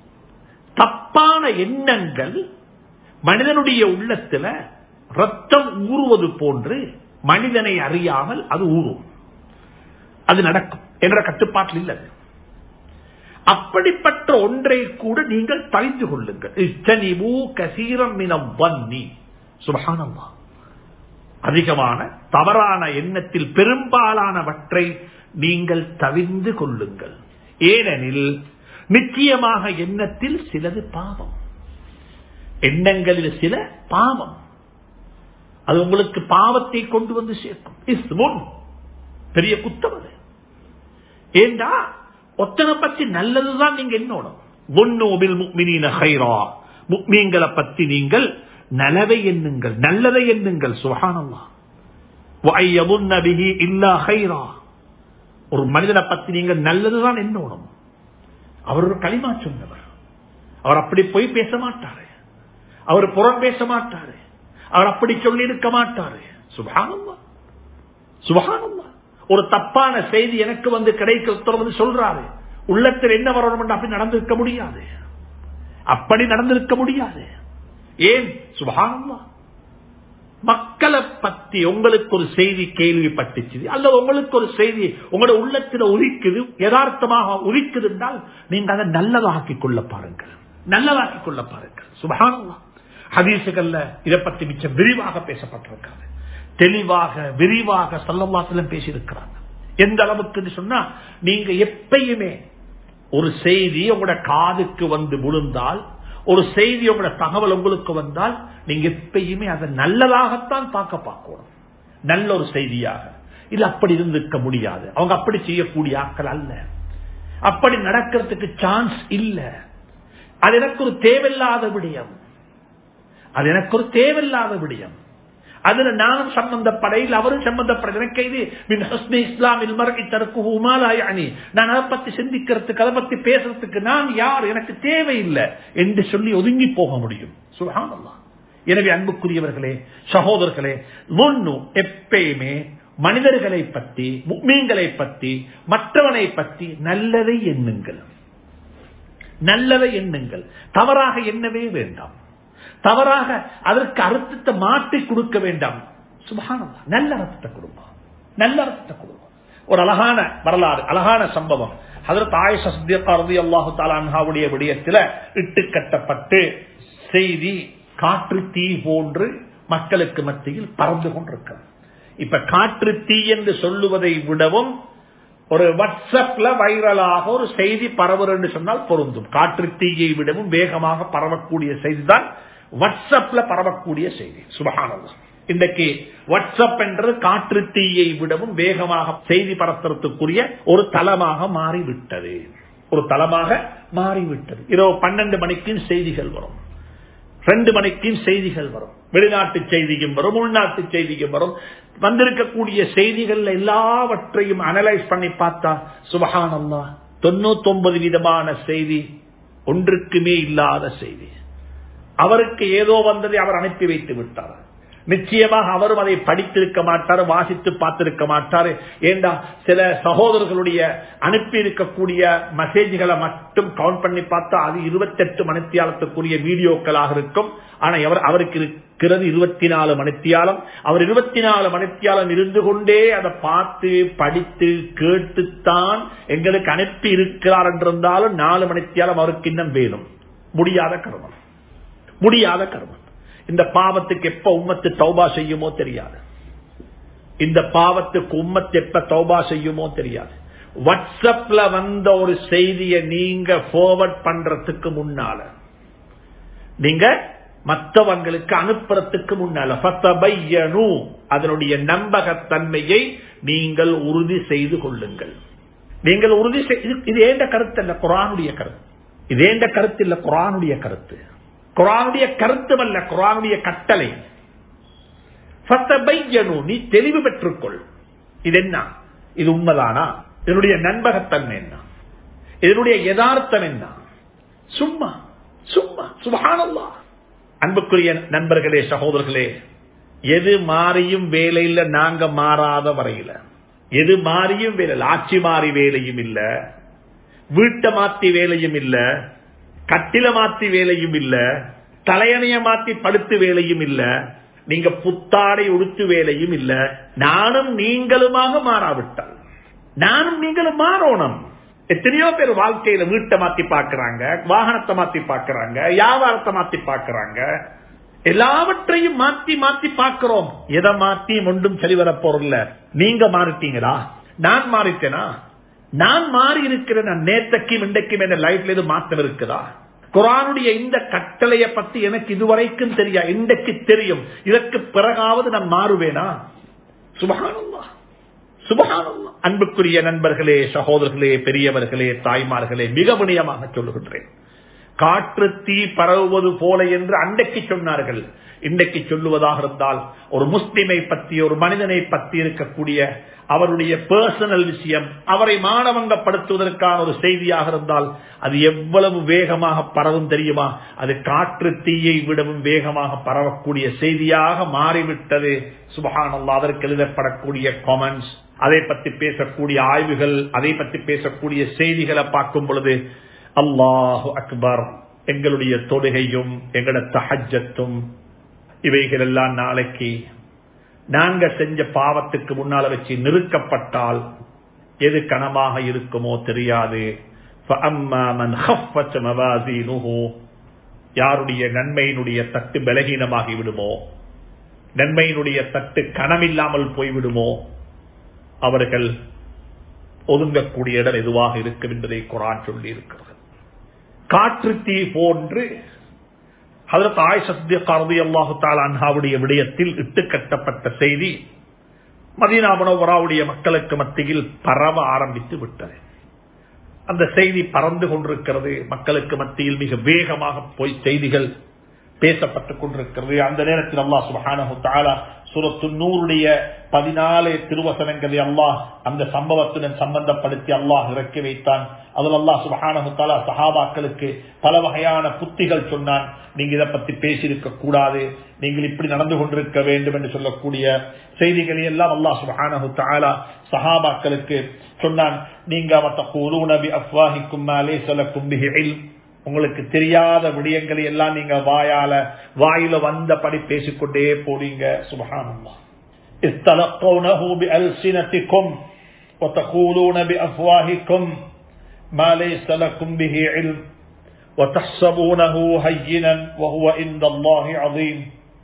Speaker 1: தப்பான எண்ணங்கள் மனிதனுடைய உள்ளத்துல ரத்தம் ஊறுவது போன்று மனிதனை அறியாமல் அது ஊறும், அது நடக்கும் என்ற கட்டுப்பாட்டில் இல்லை. அப்படிப்பட்ட ஒன்றை கூட நீங்கள் தெரிந்து கொள்ளுங்கள். இஜ்தனிபூ கஸீரம் மினல் வன்னி. சுப்ஹானல்லாஹ். அதிகமான தவறான எண்ணத்தில் பெரும்பாலானவற்றை நீங்கள் தவிர்ந்து கொள்ளுங்கள். ஏனெனில் நிச்சயமாக எண்ணத்தில் சிலது பாவம், எண்ணங்களில் சில பாவம், அது உங்களுக்கு பாவத்தை கொண்டு வந்து சேர்க்கும். இஸ்முன், பெரிய குற்றம் அது. ஏண்டா ஒத்தனை பத்தி நல்லதுதான் நீங்க என்னோடும். முக்மீன்களை பத்தி நீங்கள் நலவை எண்ணுங்கள், நல்லதை எண்ணுங்கள். சுப்ஹானல்லாஹ். ஒரு மனிதனை பத்தி நீங்கள் நல்லதுதான் என்னோடும். அவர் ஒரு களிமா சொன்னவர், அவர் அப்படி போய் பேச மாட்டாரு, அவர் புறம் பேச மாட்டாரு, அவர் அப்படி சொல்லி இருக்க மாட்டாரு. சுப்ஹானல்லாஹ், சுப்ஹானல்லாஹ். ஒரு தப்பான செய்தி எனக்கு வந்து கிடைக்க சொல்றாரு, உள்ளத்தில் என்ன வரணும் அப்படி நடந்திருக்க முடியாது. அப்படி நடந்திருக்க முடியாது. ஏன்? சுப்ஹானல்லாஹ். மக்களை பத்தி உங்களுக்கு ஒரு செய்தி கேள்விப்பட்டுச்சு அல்லது உங்களுக்கு ஒரு செய்தி உங்களோட உள்ளத்தில் உதிக்குது, யதார்த்தமாக உதிக்குது என்றால் நீங்க அதை நல்லதாக்கிக் கொள்ள பாருங்கள், நல்லதாக்கிக் கொள்ள பாருங்கள். சுப்ஹானல்லாஹ். ஹதீசுகள்ல இதை பத்தி மிச்சம் விரிவாக பேசப்பட்டிருக்கிறது. தெளிவாக விரிவாக ஸல்லல்லாஹு அலைஹி வஸல்லம் பேசியிருக்கிறாங்க. எந்த அளவுக்கு சொன்னா, நீங்க எப்பயுமே ஒரு செய்தி உங்களோட காதுக்கு வந்து விழுந்தால், ஒரு செய்தி உங்களோட தகவல் உங்களுக்கு வந்தால், நீங்க எப்பயுமே அதை நல்லதாகத்தான் பார்க்கணும், நல்ல ஒரு செய்தியாக. இல்ல அப்படி இருந்திருக்க முடியாது. அவங்க அப்படி செய்யக்கூடிய ஆட்கள் அல்ல, அப்படி நடக்கிறதுக்கு சான்ஸ் இல்ல. அது எனக்கு ஒரு தேவையில்லாத விடயம், அது எனக்கு ஒரு தேவையில்லாத விடயம். அதுல நானும் சம்பந்தப்படையில் அவரும் சம்பந்தப்பட எனக்கு இது இஸ்லாமில் மரகி தரக்கு உமாலாயானி, நான் அதை பத்தி சிந்திக்கிறதுக்கு அதை பத்தி பேசுறதுக்கு நான் யார், எனக்கு தேவையில்லை என்று சொல்லி ஒதுங்கி போக முடியும். சுப்ஹானல்லாஹ். எனவே அன்புக்குரியவர்களே, சகோதரர்களே, எப்பயுமே மனிதர்களை பற்றி, முஃமின்களை பற்றி, மற்றவனை பற்றி நல்லதை எண்ணுங்கள், நல்லதை எண்ணுங்கள். தவறாக எண்ணவே வேண்டாம், தவறாக அதற்கு அர்த்தத்தை மாற்றி கொடுக்க வேண்டாம். சுப்ஹானல்லாஹ். நல்ல அர்த்தத்தை கொடுப்போம், நல்ல அர்த்தத்தை கொடுப்போம். ஒரு அழகான வரலாறு, அழகான சம்பவம். ஹஜ்ரத் ஆயிஷா சித்திகா ரலியல்லாஹு தஆலா அன்ஹாவுடைய விடயத்தில் இட்டு கட்டப்பட்டு செய்தி காற்று தீ போன்று மக்களுக்கு மத்தியில் பறந்து கொண்டிருக்கிறது. இப்ப காற்று தீ என்று சொல்லுவதை விடவும் ஒரு வாட்ஸ்அப்ல வைரலாக ஒரு செய்தி பரவுன்னு சொன்னால் பொருந்தும். காற்று தீயை விடவும் வேகமாக பரவக்கூடிய செய்திதான் வாட்ஸ்அப்ல பரவக்கூடிய செய்தி. சுப்ஹானல்லாஹ். இன்றைக்கு வாட்ஸ்அப் என்ற காற்று தீயை விடவும் வேகமாக செய்தி பரத்துறதுக்குரிய ஒரு தளமாக மாறிவிட்டது, ஒரு தளமாக மாறிவிட்டது. இரவு 12 மணிக்கும் செய்திகள் வரும், 2 மணிக்கும் செய்திகள் வரும், வெளிநாட்டு செய்தியும் வரும், உள்நாட்டு செய்தியும் வரும். வந்திருக்கக்கூடிய செய்திகள் எல்லாவற்றையும் அனலைஸ் பண்ணி பார்த்தா சுப்ஹானல்லாஹ் 99 விதமான செய்தி ஒன்றுக்குமே இல்லாத செய்தி. அவருக்கு ஏதோ வந்ததை அவர் அனுப்பி வைத்து விட்டார். நிச்சயமாக அவரும் அதை படித்திருக்க மாட்டார், வாசித்து பார்த்திருக்க மாட்டார். ஏண்டா சில சகோதரர்களுடைய அனுப்பி இருக்கக்கூடிய மெசேஜ்களை மட்டும் கவுண்ட் பண்ணி பார்த்தா அது 28 மணித்தியாலத்துக்குரிய வீடியோக்களாக இருக்கும். ஆனா அவருக்கு இருக்கிறது 24 மணித்தியாலம். அவர் 24 மணித்தியாலம் இருந்து கொண்டே அதை பார்த்து படித்து கேட்டுத்தான் எங்களுக்கு அனுப்பி இருக்கிறார் என்றிருந்தாலும் 4 மணித்தியாலம் அவருக்கு இன்னும் வேணும். முடியாத கர்மம், முடியாத கர்மம். இந்த பாவத்துக்கு எப்ப உம்மத்து தௌபா செய்யுமோ தெரியாது, இந்த பாவத்துக்கு உம்மத்து எப்ப தௌபா செய்யுமோ தெரியாது. வாட்ஸ்அப்ல வந்த ஒரு செய்தியை நீங்க ஃபார்வர்ட் பண்றதுக்கு முன்னால, நீங்க மற்றவங்களுக்கு அனுப்புறதுக்கு முன்னால ஃபதபையனு, அதனுடைய நம்பகத்தன்மையை நீங்கள் உறுதி செய்து கொள்ளுங்கள். நீங்கள் உறுதி இது ஏண்ட கருத்து அல்ல, குர்ஆனுடைய கருத்து. இது ஏண்ட கருத்து இல்ல, குர்ஆனுடைய கருத்து. குர்ஆனுடைய கருத்து அல்ல, குர்ஆனுடைய கட்டளை. ஃபதபையனு, நீ தெளிவு பெற்றுக்கொள். இது என்ன, இது உண்மைதானா, இதனுடைய நம்பகத்தன்மை என்ன, இதனுடைய யதார்த்தம் என்ன. சும்மா சும்மா சுப்ஹானல்லாஹ். அன்புக்குரிய நண்பர்களே, சகோதரர்களே, எது மாறியும் வேலையில் நாங்க மாறாத வரையில, எது மாறியும் வேலை, ஆட்சி மாறி வேலையும் இல்ல, வீட்டை மாத்தி வேலையும் இல்ல, கட்டில மாத்தி வேலையும் இல்ல, தலையணைய மாத்தி படுத்து வேலையும் இல்ல, நீங்க புத்தாடை உடுத்து வேலையும் இல்ல. நானும் நீங்களுமாக மாறாவிட்டால், நானும் நீங்களும் மாறணும். எத்தனையோ பேர் வாழ்க்கையில வீட்டை மாத்தி பாக்குறாங்க, வாகனத்தை மாத்தி பாக்குறாங்க, வியாபாரத்தை மாத்தி பாக்குறாங்க, எல்லாவற்றையும் மாத்தி மாத்தி பார்க்கிறோம். எதை மாத்தி ஒன்றும் சரிவர போறல. நீங்க மாறிட்டீங்களா? நான் மாறிட்டேனா? நான் மாறி இருக்கிறேன். நேற்றைக்கும் இன்றைக்கும் என் லைஃப்ல எது மாற்றம் இருக்குதா? குர்ஆனுடைய இந்த கட்டளையை பத்தி எனக்கு இதுவரைக்கும் தெரியா, இன்றைக்கு தெரியும். இதற்கு பிறகாவது நான் மாறுவேனா? சுப்ஹானல்லாஹ், சுப்ஹானல்லாஹ். அன்புக்குரிய நண்பர்களே, சகோதரர்களே, பெரியவர்களே, தாய்மார்களே, மிக வினயமாக சொல்லுகின்றேன். காற்று தீ பரவுவது போல என்று அன்றைக்கு சொன்னார்கள். இன்றைக்கு சொல்லுவதாக இருந்தால் ஒரு முஸ்லிமை பற்றி, ஒரு மனிதனை பற்றி இருக்கக்கூடிய அவருடைய பர்சனல் விஷயம், அவரை மானவங்கப்படுத்துவதற்கான ஒரு செய்தியாக இருந்தால் அது எவ்வளவு வேகமாக பரவும் தெரியுமா? அது காற்று தீயை விடவும் வேகமாக பரவக்கூடிய செய்தியாக மாறிவிட்டது. சுப்ஹானல்லாஹ். அதற்கு எழுதப்படக்கூடிய கமெண்ட்ஸ், அதை பற்றி பேசக்கூடிய ஆய்வுகள், அதை பற்றி பேசக்கூடிய செய்திகளை பார்க்கும் பொழுது அல்லாஹு அக்பர், எங்களுடைய தொழுகையும் எங்களோட தஹஜ்ஜத்தும் இவைகள் எல்லாம் நாளைக்கு நாங்க செஞ்ச பாவத்துக்கு முன்னால வச்சு நிறுக்கப்பட்டால் எது கனமாக இருக்குமோ தெரியாது. யாருடைய நன்மையினுடைய தட்டு பலகீனமாகி விடுமோ, நன்மையினுடைய தட்டு கனமில்லாமல் போய்விடுமோ, அவர்கள் ஒதுங்கக்கூடிய இடம் எதுவாக இருக்கும் என்பதை குர்ஆன் சொல்லி இருக்கிறது. காற்று தீ போன்று ஹஜ்ரத் ஆயிஷா ஸித்திகா ரலியல்லாஹு தஆலா அன்ஹாவுடைய விடயத்தில் இட்டுக்கட்டப்பட்ட செய்தி மதீனா முனவ்வராவுடைய மக்களுக்கு மத்தியில் பரவ ஆரம்பித்து விட்டது. அந்த செய்தி பறந்து கொண்டிருக்கிறது, மக்களுக்கு மத்தியில் மிக வேகமாக போய் செய்திகள் பேசப்பட்டுக் கொண்டிருக்கிறது. அந்த நேரத்தில் அல்லாஹ் சுப்ஹானஹு வ தஆலா சூரத்து நூருடைய 14 திருவசனங்களை அல்லாஹ் அந்த சம்பவத்துடன் சம்பந்தப்படுத்தி அல்லாஹ் இறக்கி வைத்தான். அதில் அல்லாஹ் சுப்ஹானஹு வ தஆலா சஹாபாக்களுக்கு பல வகையான புத்திகள் சொன்னான். நீங்க இதை பத்தி பேசியிருக்க கூடாது, நீங்கள் இப்படி நடந்து கொண்டிருக்க வேண்டும் என்று சொல்லக்கூடிய செய்திகளை எல்லாம் அல்லாஹ் சுப்ஹானஹு வ தஆலா சஹாபாக்களுக்கு சொன்னான். நீங்க வதகூலூன பிஅஃவாஹிக்கும் மா லைஸ லக்கும் பிஹி இல்ம், உங்களுக்கு தெரியாத விடயங்களை எல்லாம் நீங்க வாயில வந்தபடி பேசிக்கொண்டே போறீங்க. சுப்ஹானல்லாஹ். இஸ்தலகூனஹு பிஅல்சினதிக்கும் வதகூலூன பிஅஃவாஹிக்கும் மா லைஸ லக்கும் பிஹி இல்ம் வதஹ்சபூனஹு ஹய்யினன் வஹுவ இன்தல்லாஹி அஸீம்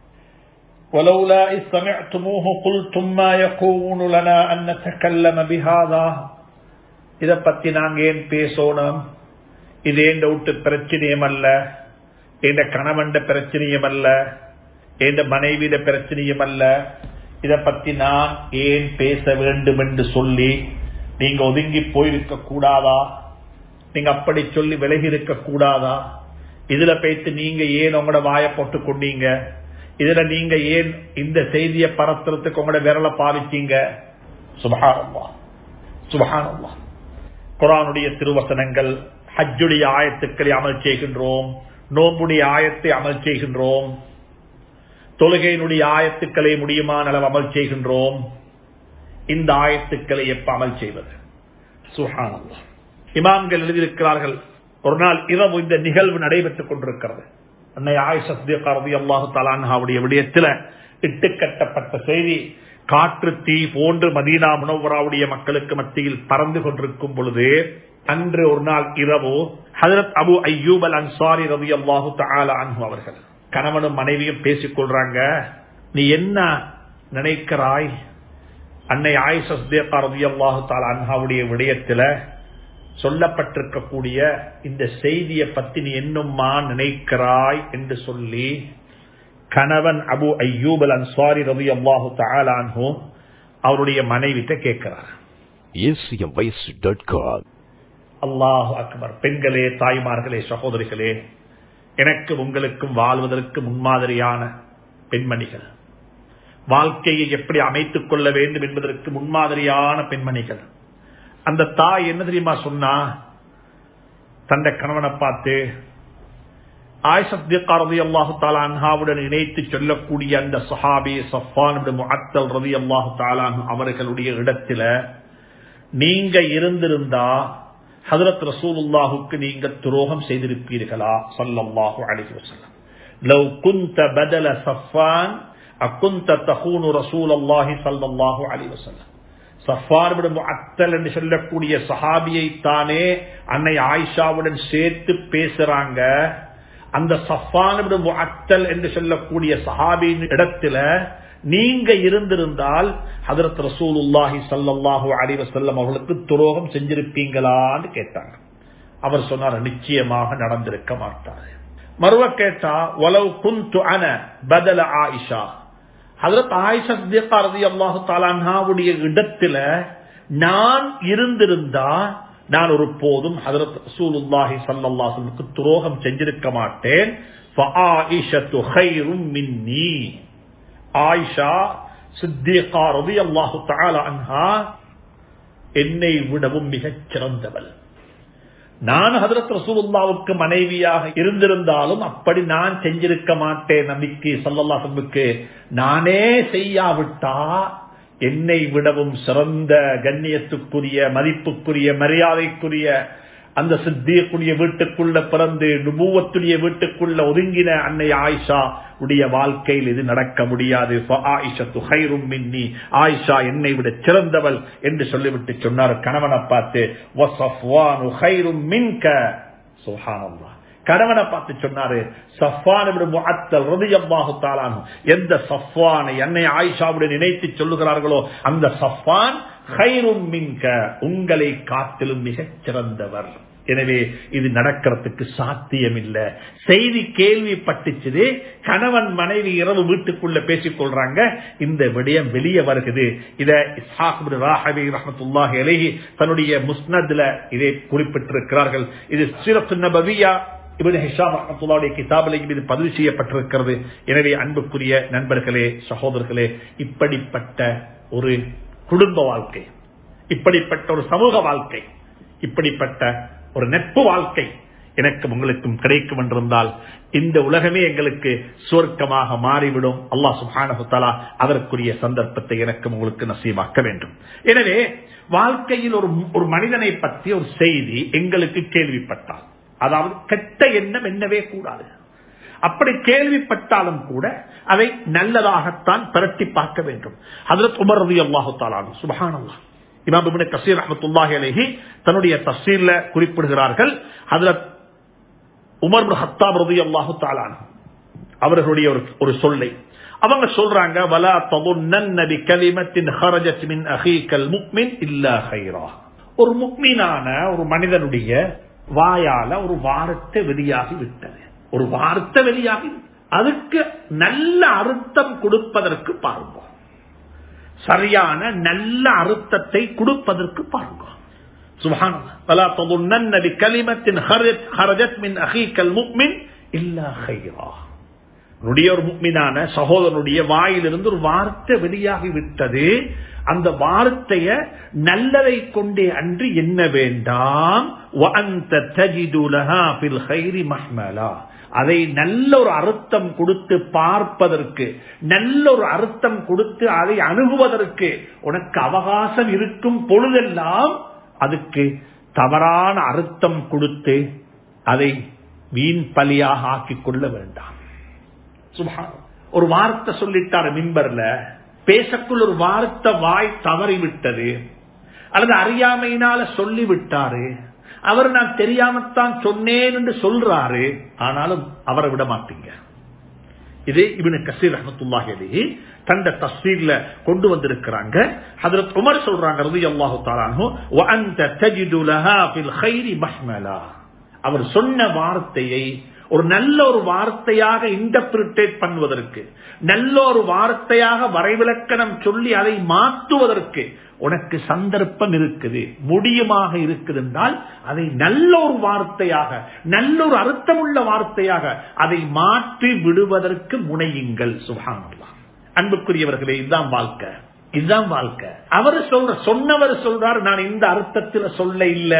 Speaker 1: ولولا إذ سمعتموه قلتم ما يكون لنا أن نتكلم بهذا. இதை பத்தி நாங்க ஏன் பேசணும், இது எந்த வீட்டு பிரச்சனையும் அல்ல, எந்த கணவன் பிரச்சனையும் அல்ல, எந்த மனைவியிட பிரச்சனையும் அல்ல, இதை பத்தி நான் ஏன் பேச வேண்டும் என்று சொல்லி நீங்க ஒதுங்கி போயிருக்க கூடாதா, நீங்க அப்படி சொல்லி விலகி இருக்க கூடாதா, இதுல பேத்து நீங்க ஏன் உங்களோட வாயை போட்டு கொண்டீங்க, இதுல நீங்க ஏன் இந்த செய்தியை பரத்துறதுக்கு உங்களோட விரலை பாவிச்சீங்க. சுப்ஹானல்லாஹ் சுப்ஹானல்லாஹ். குர்ஆனுடைய திருவசனங்கள், ஹஜ்ஜுடைய ஆயத்துக்களை அமல் செய்கின்றோம், நோம்புடைய ஆயத்தை அமல் செய்கின்றோம், தொழுகையினுடைய ஆயத்துக்களை முடியுமான அளவு அமல் செய்கின்றோம். இந்த ஆயத்துக்களை எப்ப அமல் செய்வது? சுப்ஹானல்லாஹ். இமாம்கள் எழுதியிருக்கிறார்கள், ஒரு நாள் இரவு இந்த நிகழ்வு நடைபெற்றுக் கொண்டிருக்கிறது. அன்னை ஆயிஷா ஸித்திகா ரலியல்லாஹு தஆலா அன்ஹாவுடைய விடயத்தில் இட்டுக்கட்டப்பட்ட செய்தி காற்று தீ போன்று மதீனா முனவ்வராவுடைய மக்களுக்கு மத்தியில் பறந்து கொண்டிருக்கும் பொழுது, அன்று ஒரு நாள் இரவு ஹஜ்ரத் அபு அய்யூப் அல் அன்சாரி ரலியல்லாஹு தஆலா அன்ஹு அவர்கள் கணவனும் மனைவியும் பேசிக் கொள்றாங்க. நீ என்ன நினைக்கிறாய்? அன்னை ஆயிஷா ஸித்திகா ரலியல்லாஹு தஆலா அன்ஹாவுடைய விடயத்தில் சொல்லப்பட்டிருக்கக்கூடிய இந்த செய்தியை பத்தி நீ என்னம்மா நினைக்கிறாய் என்று சொல்லி கணவன் அபு அய்யூப் அல் அன்சாரி ரலியல்லாஹு தஆலா அன்ஹு அவருடைய மனைவிட்ட கேட்கிறார். அல்லாஹு அக்பர். பெண்களே, தாய்மார்களே, சகோதரிகளே, எனக்கு உங்களுக்கும் வாழ்வதற்கு முன்மாதிரியான பெண்மணிகள், வாழ்க்கையை எப்படி அமைத்துக் கொள்ள வேண்டும் என்பதற்கு முன்மாதிரியான பெண்மணிகள். அந்த தாய் என்ன தெரியுமா சொன்னா? தந்த கணவனை பார்த்து, ஆயிஷா ஸித்திகா ரலியல்லாஹு தஆலா அன்ஹாவுடன் இணைத்து சொல்லக்கூடிய அந்த ஸஹாபி ஸஃபான் இப்னு முஅத்தல் ரலியல்லாஹு தஆலா அன்ஹு அவர்களுடைய இடத்துல நீங்க இருந்திருந்தா ஹஜ்ரத் ரசூலுல்லாஹுக்கு நீங்க துரோகம் செய்திருப்பீர்களா? ஸல்லல்லாஹு அலைஹி வஸல்லம். லவ் குன்த பதல ஸஃபான் அகுன்த தஹூனு ரசூலுல்லாஹி ஸல்லல்லாஹு அலைஹி வஸல்லம். ஸஃபான் இப்னு முஅத்தல் என்று சொல்லக்கூடிய ஸஹாபியை தானே அன்னை ஆயிஷாவுடன் சேர்த்து பேசுறாங்க. அந்த ஸஃபான் இப்னு முஅத்தல் என்று சொல்லக்கூடிய ஸஹாபியின் இடத்துல நீங்க இருந்திருந்தால் ஹஜ்ரத் ரசூலுல்லாஹி ஸல்லல்லாஹு அலைஹி வஸல்லம் அவர்களுக்கு துரோகம் செஞ்சிருப்பீங்களான்னு கேட்டாங்க. அவர் சொன்னார், நிச்சயமாக நடந்திருக்க மாட்டார். மறுவ கேட்டா, வலவ் குன்து அன பதல ஆயிஷா, ஹஜ்ரத் ஆயிஷா ஸித்திகா ரலியல்லாஹு தஆலா அன்ஹாவுடைய இடத்துல நான் இருந்திருந்தா நான் ஒருபோதும் ஹஜ்ரத் ரசூலுல்லாஹி ஸல்லல்லாஹு அலைஹி வஸல்லம் துரோகம் செஞ்சிருக்க மாட்டேன். ஃபஆயிஷத்து கைரும் மின்னி, ஆயிஷா சித்திகா ரலியல்லாஹு தஆலா அன்ஹா என்னை விடவும் மிகச் சிறந்தவள். நான் ஹஜ்ரத் ரசூலுல்லாஹ்வுக்கு மனைவியாக இருந்திருந்தாலும் அப்படி நான் செஞ்சிருக்க மாட்டேன். நபிக்கு ஸல்லல்லாஹு அலைஹி வஸல்லம் நானே செய்யாவிட்டா என்னை விடவும் சிறந்த கண்ணியத்துக்குரிய மதிப்புக்குரிய மரியாதைக்குரிய அந்த சித்தியக்குரிய வீட்டுக்குள்ள பிறந்து நுபுவத்துடைய வீட்டுக்குள்ள ஒதுங்கின அன்னை ஆயிஷா உடைய வாழ்க்கையில் இது நடக்க முடியாது. ஆயிஷா என்னை விட சிறந்தவள் என்று சொல்லிவிட்டு சொன்னார் கணவனை பார்த்து. கணவனை பார்த்து சொன்னாரு சஃப்வான் இப்னு முஅத்தல் ரலியல்லாஹு தஆலா அன்ஹு, எந்த சஃப்வானை அன்னை ஆயிஷாவுடைய நினைத்து சொல்லுகிறார்களோ அந்த சஃப்வான் கைரும் மின்க, உங்களை காட்டிலும் மிகச் சிறந்தவர். எனவே இது நடக்கிறதுக்கு சாத்தியம் இல்ல. செய்தி கேள்விப்பட்டுச்சு, கணவன் மனைவி இரவு வீட்டுக்குள்ள பேசிக் கொள்றாங்க, இந்த விடயம் வெளியே வருகிறது. இத இஸ்ஹாக் இப்னு ராஹவி ரஹ்மத்துல்லாஹி அலைஹி தன்னுடைய முஸ்னத்ல இதை குறிப்பிட்டிருக்கிறார்கள். இது சீரத்துன் நபவியா இப்னு ஹிஷாம் ரஹ்மத்துல்லாஹி கிதாபில் இது பதிவு செய்யப்பட்டிருக்கிறது. எனவே அன்புக்குரிய நண்பர்களே, சகோதரர்களே, இப்படிப்பட்ட ஒரு குடும்ப வாழ்க்கை, இப்படிப்பட்ட ஒரு சமூக வாழ்க்கை, இப்படிப்பட்ட ஒரு நட்பு வாழ்க்கை எனக்கும் உங்களுக்கும் கிடைக்கும் என்றிருந்தால் இந்த உலகமே எங்களுக்கு சுவர்க்கமாக மாறிவிடும். அல்லாஹ் சுப்ஹானஹு வ தஆலா அதற்குரிய சந்தர்ப்பத்தை எனக்கும் உங்களுக்கு நசீபாக்க வேண்டும். எனவே வாழ்க்கையில் ஒரு மனிதனை பற்றி ஒரு செய்தி எங்களுக்கு கேள்விப்பட்டால், அதாவது கெட்ட எண்ணம் என்னவே கூடாது. அப்படி கேள்விப்பட்டாலும் கூட அதை நல்லதாகத்தான் பிரட்டி பார்க்க வேண்டும். ஹஜ்ரத் உமர் ரலியல்லாஹு தஆலா அன்ஹு, சுப்ஹானல்லாஹ், இமாம் இப்னு கஸீர் ரஹ்மத்துல்லாஹி அலைஹி தன்னுடைய தஃசீர்ல குறிப்பிடுகிறார்கள். ஹஜ்ரத் உமர் இப்னு ஹத்தாப் ரலியல்லாஹு தஆலா அன்ஹு அவர்களுடைய ஒரு சொல்லை அவங்க சொல்றாங்க, வலா ததுன்னன்ன பிகலிமத்தின் ஹரஜத் மின் அஹீகல் முஃமின் இல்லா கைரா. ஒரு முஃமினான ஒரு மனிதனுடைய வாயால ஒரு வார்த்தை வெளியாகி விட்டது, ஒரு வார்த்தை வெளியாகி, அதுக்கு நல்ல அர்த்தம் கொடுப்பதற்கு பாருங்க, சரியான நல்ல அர்த்தத்தை கொடுப்பதற்கு பாருங்க. சுப்ஹானல்லாஹ், வலா ததுன்னன்ன பிகலிமத்தின் ஹரஜத் மின் அஹீகல் முஃமின் இல்லா கைரா. ஒரு முஃமினான சகோதரனுடைய வாயிலிருந்து ஒரு வார்த்தை வெளியாகி விட்டது, அந்த வார்த்தைய நல்லதை கொண்டே அன்று என்ன வேண்டாம், அதை நல்ல ஒரு அர்த்தம் கொடுத்து பார்ப்பதற்கு, நல்ல ஒரு அர்த்தம் கொடுத்து அதை அணுகுவதற்கு உனக்கு அவகாசம் இருக்கும் பொழுதெல்லாம் அதுக்கு தவறான அர்த்தம் கொடுத்து அதை வீண் பலியாக ஆக்கிக் கொள்ள வேண்டாம். ஒரு வார்த்தை சொல்லிட்டாரு மிம்பர்ல, பேசக்குள் ஒரு வார்த்தை வாய் தவறிவிட்டது அல்லது அறியாமையினால சொல்லிவிட்டாரு, அவர் நான் தெரியாமத்தான் சொன்னேன் என்று சொல்றாரு, ஆனாலும் அவரை விட மாட்டீங்க. இது இப்னு கஸீர் ரஹ்மத்துல்லாஹி அலைஹி தந்த தஃசீர்ல கொண்டு வந்திருக்கிறாங்க. ஹஜ்ரத் உமர் சொல்றாங்க ரலியல்லாஹு தஆலா அன்ஹு, வ அன்த தஜிது லஹா ஃபில் கைரி மஹ்மலா. அவர் சொன்ன வார்த்தையை ஒரு நல்ல ஒரு வார்த்தையாக இன்டர்பிரிட்டேட் பண்ணுவதற்கு, நல்ல ஒரு வார்த்தையாக வரைவிலக்கணம் சொல்லி அதை மாற்றுவதற்கு உனக்கு சந்தர்ப்பம் இருக்குது, முடியுமாக இருக்குது என்றால் அதை நல்ல ஒரு வார்த்தையாக, நல்ல ஒரு அர்த்தமுள்ள வார்த்தையாக அதை மாற்றி விடுவதற்கு முனையுங்கள். சுப்ஹானல்லாஹ், அன்புக்குரியவர்களே, இதுதான் வாழ்க்கை, இதுதான் வாழ்க்கை. அவர் சொன்னவர் சொல்றார், நான் இந்த அர்த்தத்தில் சொல்ல இல்ல,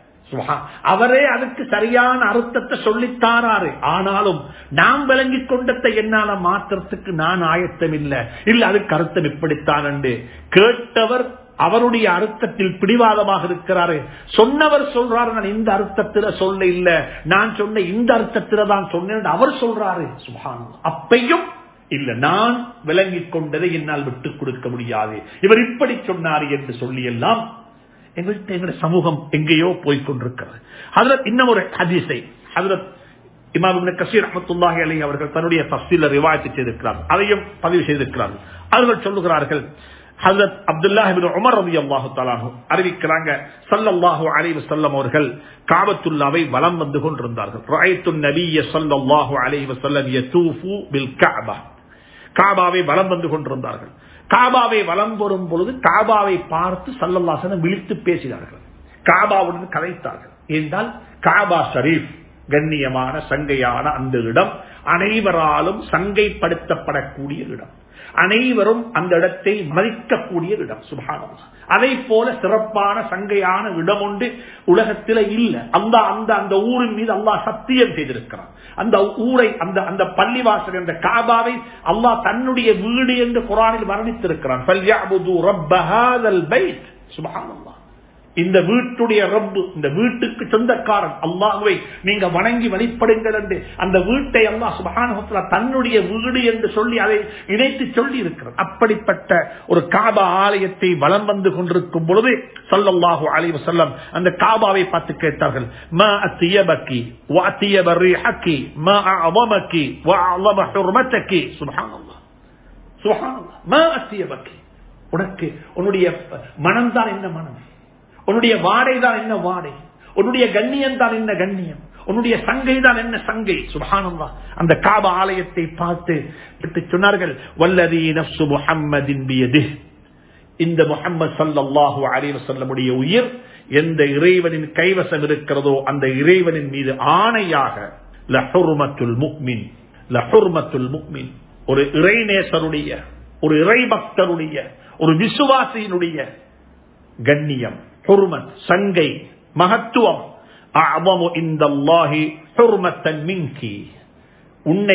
Speaker 1: அவரே அதுக்கு சரியான அர்த்தத்தை சொல்லித்தாராரு, ஆனாலும் நாம் விளங்கிக் கொண்டதை என்னால மாற்றத்துக்கு நான் ஆயத்தம் இல்ல, இல்ல அதுக்கு அர்த்தம் இப்படித்தான் என்று கேட்டவர் அவருடைய அர்த்தத்தில் பிடிவாதமாக இருக்கிறாரு. சொன்னவர் சொல்றாரு, நான் இந்த அர்த்தத்தில் சொல்ல இல்ல, நான் சொன்ன இந்த அர்த்தத்தில் தான் சொன்னேன் அவர் சொல்றாரு. சுப்ஹானல்லாஹ், அப்பையும் இல்ல, நான் விளங்கிக் கொண்டதை என்னால் விட்டுக் கொடுக்க முடியாது, இவர் இப்படி சொன்னார் என்று சொல்லி எல்லாம் எங்களுடைய சமூகம் எங்கேயோ போய்கொண்டிருக்கிறது. ஹஜ்ரத் இன்னும் ஒரு ஹதீஸை ஹஜ்ரத் இமாம் இப்னு கஸீர் ரஹ்மத்துல்லாஹி அலைஹி அவர்கள் தன்னுடைய தஃசீர்ல ரிவாயத் செய்திருக்கிறார்கள், அதையும் பதிவு செய்திருக்கிறார்கள். அவர்கள் சொல்லுகிறார்கள், ஹஜ்ரத் அப்துல்லாஹ் இப்னு உமர் ரலியல்லாஹு தஆலா அன்ஹு அறிவிக்கிறாங்க, ஸல்லல்லாஹு அலைஹி வஸல்லம் அவர்கள் கஅபத்துல்லாவை வலம் வந்து கொண்டிருந்தார்கள். ரஅய்துன் நபிய்ய ஸல்லல்லாஹு அலைஹி வஸல்லம் யதூஃபு பில் கஅபா. கஅபாவை வலம் வந்து கொண்டிருந்தார்கள். காபாவை வலம் வரும் பொழுது காபாவை பார்த்து ஸல்லல்லாஹு அலைஹி வஸல்லம் விழித்து பேசினார்கள், காபாவுடன் கதைத்தார்கள். என்றால் காபா ஷரீப் கண்ணியமான சங்கையான அந்த இடம் அனைவராலும் சங்கைப்படுத்தப்படக்கூடிய இடம், அனைவரும் அந்த இடத்தை மதிக்கக்கூடிய இடம். சுப்ஹானல்லாஹ். அதை போல சிறப்பான சங்கையான இடம் ஒன்று உலகத்தில் இல்ல. அந்த ஊரின் மீது அல்லாஹ் சத்தியம் செய்திருக்கிறான். அந்த ஊரை, அந்த பள்ளிவாசல் என்ற காபாவை அல்லாஹ் தன்னுடைய வீடு என்று குர்ஆனில் வர்ணித்திருக்கிறான். ஃபல்யஅபுது ரப்ப ஹாதல் பைத். சுப்ஹானல்லாஹ். இந்த வீட்டுடைய ரப்பு, இந்த வீட்டுக்கு சொந்தக்காரன் அல்லாஹ்வை நீங்க வணங்கி வழிபடுங்கள் என்று அந்த வீட்டை அல்லாஹ் சுப்ஹானஹு வ தஆலா தன்னுடைய வீடு என்று சொல்லி அதை இணைத்து சொல்லி இருக்கிறார். அப்படிப்பட்ட ஒரு காபா ஆலயத்தை வலம் வந்து கொண்டிருக்கும் பொழுது ஸல்லல்லாஹு அலைஹி வஸல்லம் அந்த காபாவை பார்த்து கேட்டார்கள், மா அத்தியபகி வ அத்தியப ரீஹகி மா அஅதமகி வ அஅலம ஹுர்மதகி. சுப்ஹானல்லாஹ், சுப்ஹானல்லாஹ். மா அத்தியபகி, உனக்கு உன்னுடைய மனம்தான் என்ன மனம், உன்னுடைய வாடை தான் என்ன வாடை, உன்னுடைய கண்ணியம் தான் என்ன கண்ணியம், உன்னுடைய சங்கை தான் என்ன சங்கை. சுப்ஹானல்லாஹ். அந்த காபா ஆலயத்தை பார்த்து சொன்னார்கள், வல்லதி நஃப்சு முஹம்மதின் பியதிஹ், இந்த முஹம்மது ஸல்லல்லாஹு அலைஹி வஸல்லமுடைய உயிர் எந்த இறைவனின் கைவசம் இருக்கிறதோ அந்த இறைவனின் மீது ஆணையாக, லஹுர்மத்துல் முஃமின், லஹுர்மத்துல் முஃமின், ஒரு இறைநேசருடைய, ஒரு இறைபக்தருடைய, ஒரு விசுவாசியினுடைய கண்ணியம், ஹுர்மத், சங்கை, மகத்துவம், அஅதமு இன்தல்லாஹி ஹுர்மத்தன் மின்கி, உன்னை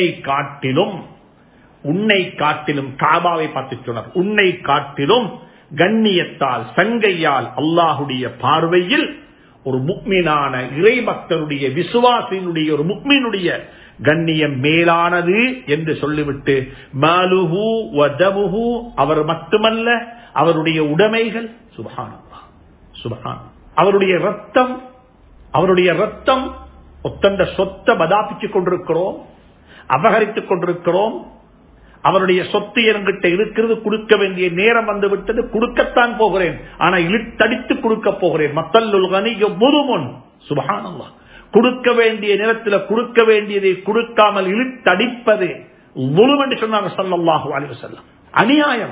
Speaker 1: காட்டிலும் காபாவை பார்த்து சொன்னார், உன்னை காட்டிலும் கண்ணியத்தால் சங்கையால் அல்லாஹுடைய பார்வையில் ஒரு முக்மீனான இறைபக்தருடைய விசுவாசியினுடைய ஒரு முக்மீனுடைய கண்ணியம் மேலானது என்று சொல்லிவிட்டு, மாலுஹு வதமுஹு, அவர் மட்டுமல்ல அவருடைய உடைமைகள், சுப்ஹானல்லாஹ் சுப்ஹானல்லாஹ், அவருடைய ரத்தம் ஒத்தந்த சொத்தை பதாபிச்சுக் கொண்டிருக்கிறோம், அபகரித்துக் கொண்டிருக்கிறோம். அவருடைய சொத்து என்கிட்ட இருக்கிறது, கொடுக்க வேண்டிய நேரம் வந்து விட்டது, கொடுக்கத்தான் போகிறேன், ஆனா இழுத்தடித்து கொடுக்க போகிறேன். மத்தல்லுல் கனிய முதுமுன். சுப்ஹானல்லாஹ். கொடுக்க வேண்டிய நேரத்தில் கொடுக்க வேண்டியதை கொடுக்காமல் இழுத்தடிப்பது ظلم என்று சொன்னாங்க ஸல்லல்லாஹு அலைஹி வஸல்லம். அநியாயம்,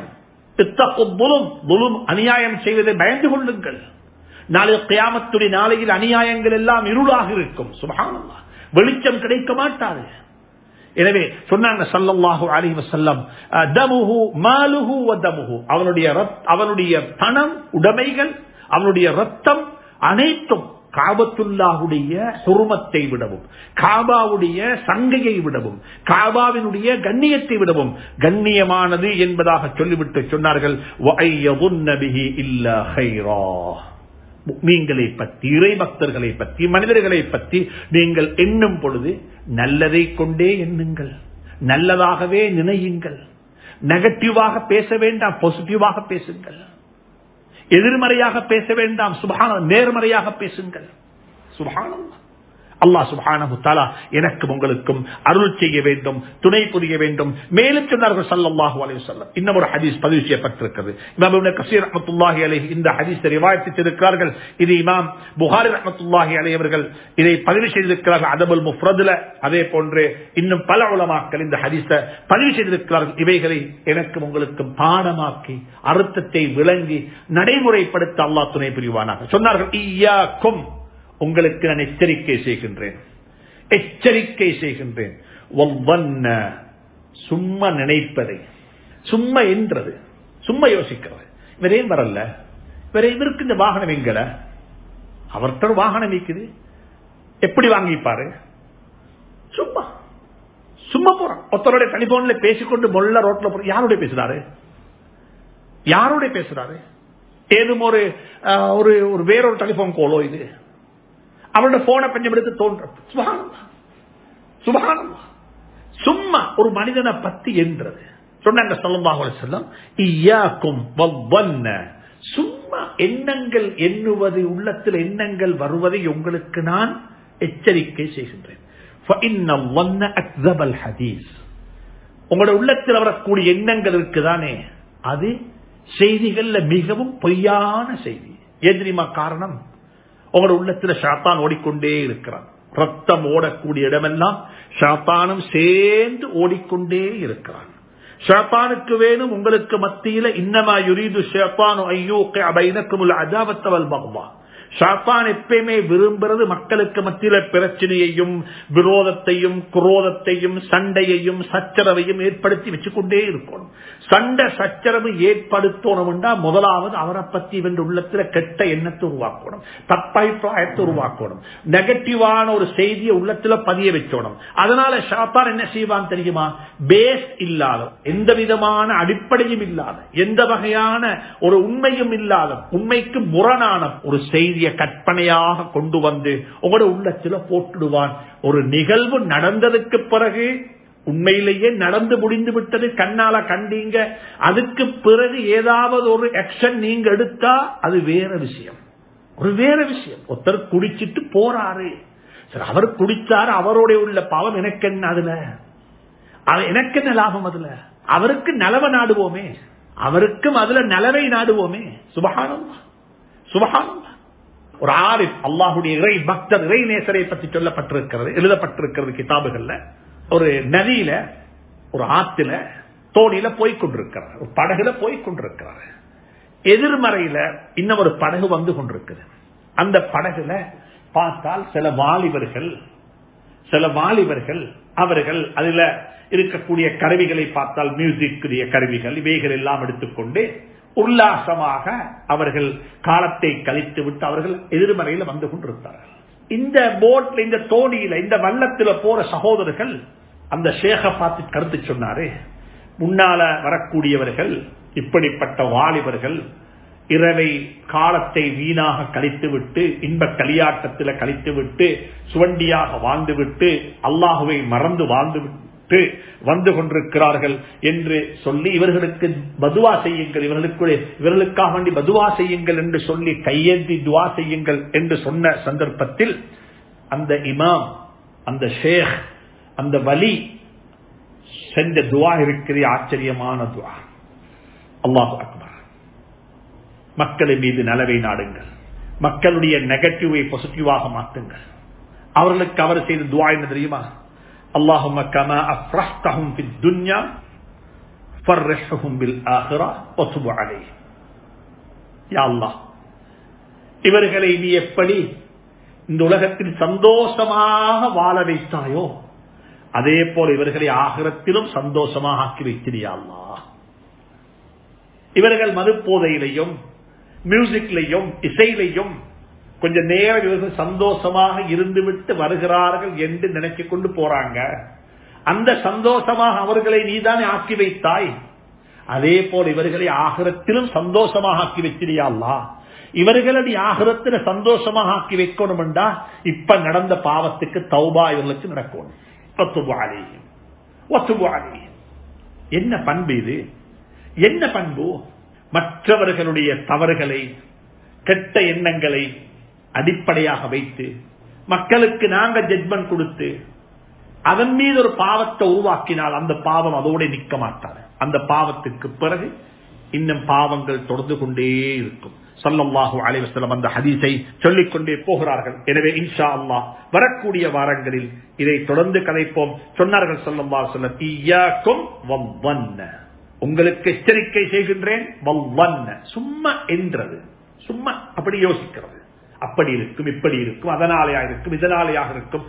Speaker 1: அநியாயம் செய்வதை பயந்து கொள்ளுங்கள். நாளை கியாமத்துடைய நாளையில் அநியாயங்கள் எல்லாம் இருளாக இருக்கும். சுப்ஹானல்லாஹ். வெளிச்சம் கிடைக்க மாட்டாது. எனவே சொன்னாங்க ஸல்லல்லாஹு அலைஹி வஸல்லம், தமுஹு மாலுஹு வ தமுஹு, அவனுடைய பணம், உடைமைகள், அவனுடைய ரத்தம் அனைத்தும் காபத்துல்லாஹுடைய ஹுர்மத்தை விடவும், காபாவுடைய சங்கையை விடவும், காபாவினுடைய கண்ணியத்தை விடவும் கண்ணியமானது என்பதாக சொல்லிவிட்டு சொன்னார்கள், வஅய்யதுன்ன பிஹி இல்லா கைரா. முஃமின்களை பற்றி, இறைபக்தர்களை பற்றி, மனிதர்களை பற்றி நீங்கள் எண்ணும் பொழுது நல்லதை கொண்டே எண்ணுங்கள், நல்லதாகவே நினையுங்கள். நெகட்டிவாக பேச வேண்டாம், பாசிட்டிவாக பேசுங்கள். எதிர்மறையாக பேச வேண்டாம், சுப்ஹானல்லாஹ், நேர்மறையாக பேசுங்கள். சுப்ஹானல்லாஹ். அல்லாஹ் சுப்ஹானஹு தஆலா எனக்கும் உங்களுக்கும் அருள் செய்ய வேண்டும், துணை புரிய வேண்டும். மேலும் சொன்னார்கள் ஸல்லல்லாஹு அலைஹி வஸல்லம், இன்னும் ஒரு ஹதீஸ் பதிவு செய்யப்பட்டிருக்கிறது. இமாம் இப்னு கஸீர் ரஹ்மத்துல்லாஹி அலைஹி இந்த ஹதீஸை ரிவாயத் செய்திருக்கிறார்கள். இது இமாம் புகாரி ரஹ்மத்துல்லாஹி அலைஹி அவர்கள் இதை பதிவு செய்திருக்கிறார்கள் அதபுல் முஃப்ரதுல. அதே போன்று இன்னும் பல உலமாக்கள் இந்த ஹதீஸை பதிவு செய்திருக்கிறார்கள். இவைகளை எனக்கும் உங்களுக்கும் பாடமாக்கி அர்த்தத்தை விளங்கி நடைமுறைப்படுத்த அல்லாஹ் துணை புரிவானாக. சொன்னார்கள், இய்யாக்கும், உங்களுக்கு நான் எச்சரிக்கை செய்கின்றேன். சும்மா நினைப்பதை, சும்மா என்றது, சும்மா யோசிக்கிறது. இவர் ஏன் வரல, இவருக்கு இந்த வாகனம் எங்கல, அவர்கிட்ட வாகனம் இருக்குது, எப்படி வாங்கிப்பாரு, சும்மா போறான். ஒருத்தருடைய டெலிபோன்ல பேசிக்கொண்டு மொல்ல ரோட்ல போற. யாரோட பேசுறாரு? ஏதும் ஒரு வேறொரு டெலிபோன் கோலோ இது. அவரோட போனை கொஞ்சம் எடுத்து தோன்றது. சுப்ஹானல்லாஹ். சும்மா ஒரு மனிதனை பத்தி என்றது. சொன்னாங்க ஸல்லல்லாஹு அலைஹி வஸல்லம், இய்யாக்கும் வவ்வன்ன, சும்மா எண்ணங்கள் எண்ணுவது, உள்ளத்தில் எண்ணங்கள் வருவதை உங்களுக்கு நான் எச்சரிக்கை செய்கின்றேன். ஃபஇன்னல் வன்ன அக்ஸபல் ஹதீஸ், உங்களுடைய உள்ளத்தில் வரக்கூடிய எண்ணங்கள் இருக்குதானே, அது செய்திகள்ல மிகவும் பொய்யான செய்தி. ஏன் தெரியுமா காரணம்? உங்களுடைய உள்ளத்தில் ஷைத்தான் ஓடிக்கொண்டே இருக்கிறான். ரத்தம் ஓடக்கூடிய இடமெல்லாம் ஷைத்தானும் சேர்ந்து ஓடிக்கொண்டே இருக்கிறான். ஷைத்தானுக்கு வேணும் உங்களுக்கு மத்தியில இன்னமா யுரீது ஷைத்தானு அய்யூகிஅ பைனக்குமுல் அதாவத்த வல் பக்தா. ஷைத்தான் எப்பயுமே விரும்புறது மக்களுக்கு மத்தியில பிரச்சனையையும் விரோதத்தையும் குரோதத்தையும் சண்டையையும் சச்சரவையும் ஏற்படுத்தி வச்சுக்கொண்டே இருக்கணும். சண்டை சச்சரவு ஏற்படுத்தணும்னா முதலாவது அவரை பத்தி இவன் உள்ளத்துல கெட்ட எண்ணத்தை உருவாக்கணும், தப்பபிப்பிராயத்தை உருவாக்கணும், நெகட்டிவான ஒரு செய்தியை உள்ளத்துல பதிய வச்சோணும். அதனால ஷைத்தான் என்ன செய்வான் தெரியுமா? பேஸ் இல்லாத, எந்த விதமான அடிப்படையும் இல்லாத, எந்த வகையான ஒரு உண்மையும் இல்லாத, உண்மைக்கு முரணான ஒரு செய்தியை கற்பனையாக கொண்டு வந்து உங்களோட உள்ளத்துல போட்டுடுவான். ஒரு நிகழ்வு நடந்ததுக்கு பிறகு உண்மையிலேயே நடந்து முடிந்து விட்டது, கண்ணால கண்டீங்க, அதுக்கு பிறகு ஏதாவது ஒரு ஆக்ஷன் நீங்க எடுத்தா அது வேற விஷயம், ஒரு வேற விஷயம். ஒருத்தர் குடிச்சிட்டு போறாரு, அவர் குடிச்சாரு, அவரோட உள்ள பாவம் எனக்கு என்ன, அதுல எனக்கு என்ன லாபம், அதுல அவருக்கு நலவை நாடுவோமே, அவருக்கும் அதுல நலவை நாடுவோமே. சுபஹானல்லாஹ், சுபஹானல்லாஹ். ஒரு ஆரிஃப், அல்லாஹ்வுடைய இறை பக்தர், இறை நேசரை பற்றி சொல்லப்பட்டிருக்கிறது, எழுதப்பட்டிருக்கிறது கிதாபுகள்ல. ஒரு நதியில, ஒரு ஆத்துல, தோணியில போய்கொண்டிருக்கிறார், ஒரு படகுல போய்கொண்டிருக்கிறார். எதிர்மறையில இன்னும் ஒரு படகு வந்து கொண்டிருக்குது. அந்த படகுல பார்த்தால் சில வாலிபர்கள் அவர்கள் அதுல இருக்கக்கூடிய கருவிகளை பார்த்தால் மியூசிக் கருவிகள் இவைகள் எல்லாம் எடுத்துக்கொண்டு உல்லாசமாக அவர்கள் காலத்தை கழித்து விட்டு அவர்கள் எதிர்மறையில் வந்து கொண்டிருந்தார்கள். இந்த போட்ல, இந்த தோணியில, இந்த வள்ளத்துல போற சகோதரர்கள் அந்த ஷேக பார்த்து கருத்து சொன்னாரு, முன்னால வரக்கூடியவர்கள் இப்படிப்பட்ட வாலிபர்கள் இரவை காலத்தை வீணாக கழித்து விட்டு, இன்ப களியாட்டத்தில் கழித்து விட்டு, சுவண்டியாக வாழ்ந்துவிட்டு, அல்லாஹுவை மறந்து வாழ்ந்துவிட்டு வந்து கொண்டிருக்கிறார்கள் என்று சொல்லி இவர்களுக்கு பதுவா செய்யுங்கள், இவர்களுக்காக வேண்டி பதுவா செய்யுங்கள் என்று சொல்லி கையேந்தி துவா செய்யுங்கள் என்று சொன்ன சந்தர்ப்பத்தில் அந்த இமாம், அந்த ஷேக், அந்த வலி சென்ற துவா இருக்கிற ஆச்சரியமான துவா. அல்லாஹு அக்பர். மக்களின் மீது நலவை நாடுங்கள், மக்களுடைய நெகட்டிவை பாசிட்டிவாக மாற்றுங்கள். அவர்களுக்கு அவர் செய்த துவா என்ன தெரியுமா? اللهم كما أفرحتهم في الدنيا فرحهم بالآخرة وتب عليهم. يا الله, இவர்களை நீ எப்படி இந்த உலகத்தில் சந்தோஷமாக வாழ வைத்தாயோ அதே போல இவர்களை ஆகிரத்திலும் சந்தோஷமாக ஆக்கி வைத்தியா அல்லாஹ். இவர்கள் மதுப்போதையிலையும் மியூசிக்லையும் இசையிலையும் கொஞ்ச நேரம் இவர்கள் சந்தோஷமாக இருந்துவிட்டு வருகிறார்கள் என்று நினைச்சு கொண்டு போறாங்க. அந்த சந்தோஷமாக அவர்களை நீதானே ஆக்கி வைத்தாய், அதே போல இவர்களை ஆகிரத்திலும் சந்தோஷமாக ஆக்கி வச்சிரியா அல்லாஹ். இவர்களை நீ ஆகிரத்தில சந்தோஷமாக ஆக்கி வைக்கணும் என்றா இப்ப நடந்த பாவத்துக்கு தௌபா இவர்களுக்கு நடக்கணும். என்ன பண்பு இது? என்ன பண்பு? மற்றவர்களுடைய தவறுகளை, கெட்ட எண்ணங்களை அடிப்படையாக வைத்து மக்களுக்கு நாங்க ஜட்ஜ்மெண்ட் கொடுத்து அதன் மீது ஒரு பாவத்தை உருவாக்கினால் அந்த பாவம் அதோட நிற்க மாட்டாது. அந்த பாவத்துக்கு பிறகு இன்னும் பாவங்கள் தொடர்ந்து கொண்டே இருக்கும். ஸல்லல்லாஹு அலைஹி வஸல்லம் அந்த ஹதீஸை சொல்லிக் கொண்டே போகிறார்கள். எனவே இன்ஷா அல்லாஹ் வரக்கூடிய வாரங்களில் இதை தொடர்ந்து கதைப்போம். சொன்னார்கள் ஸல்லல்லாஹு அலைஹி வஸல்லம், இய்யாக்கும் வவ்வன்ன, உங்களுக்கு எச்சரிக்கை செய்கின்றேன். வவ்வன்ன சும்மா என்றது, சும்மா அப்படி யோசிக்கிறது, அப்படி இருக்கும், இப்படி இருக்கும், அதனாலேயா இருக்கும், இதனாலேயாக இருக்கும்.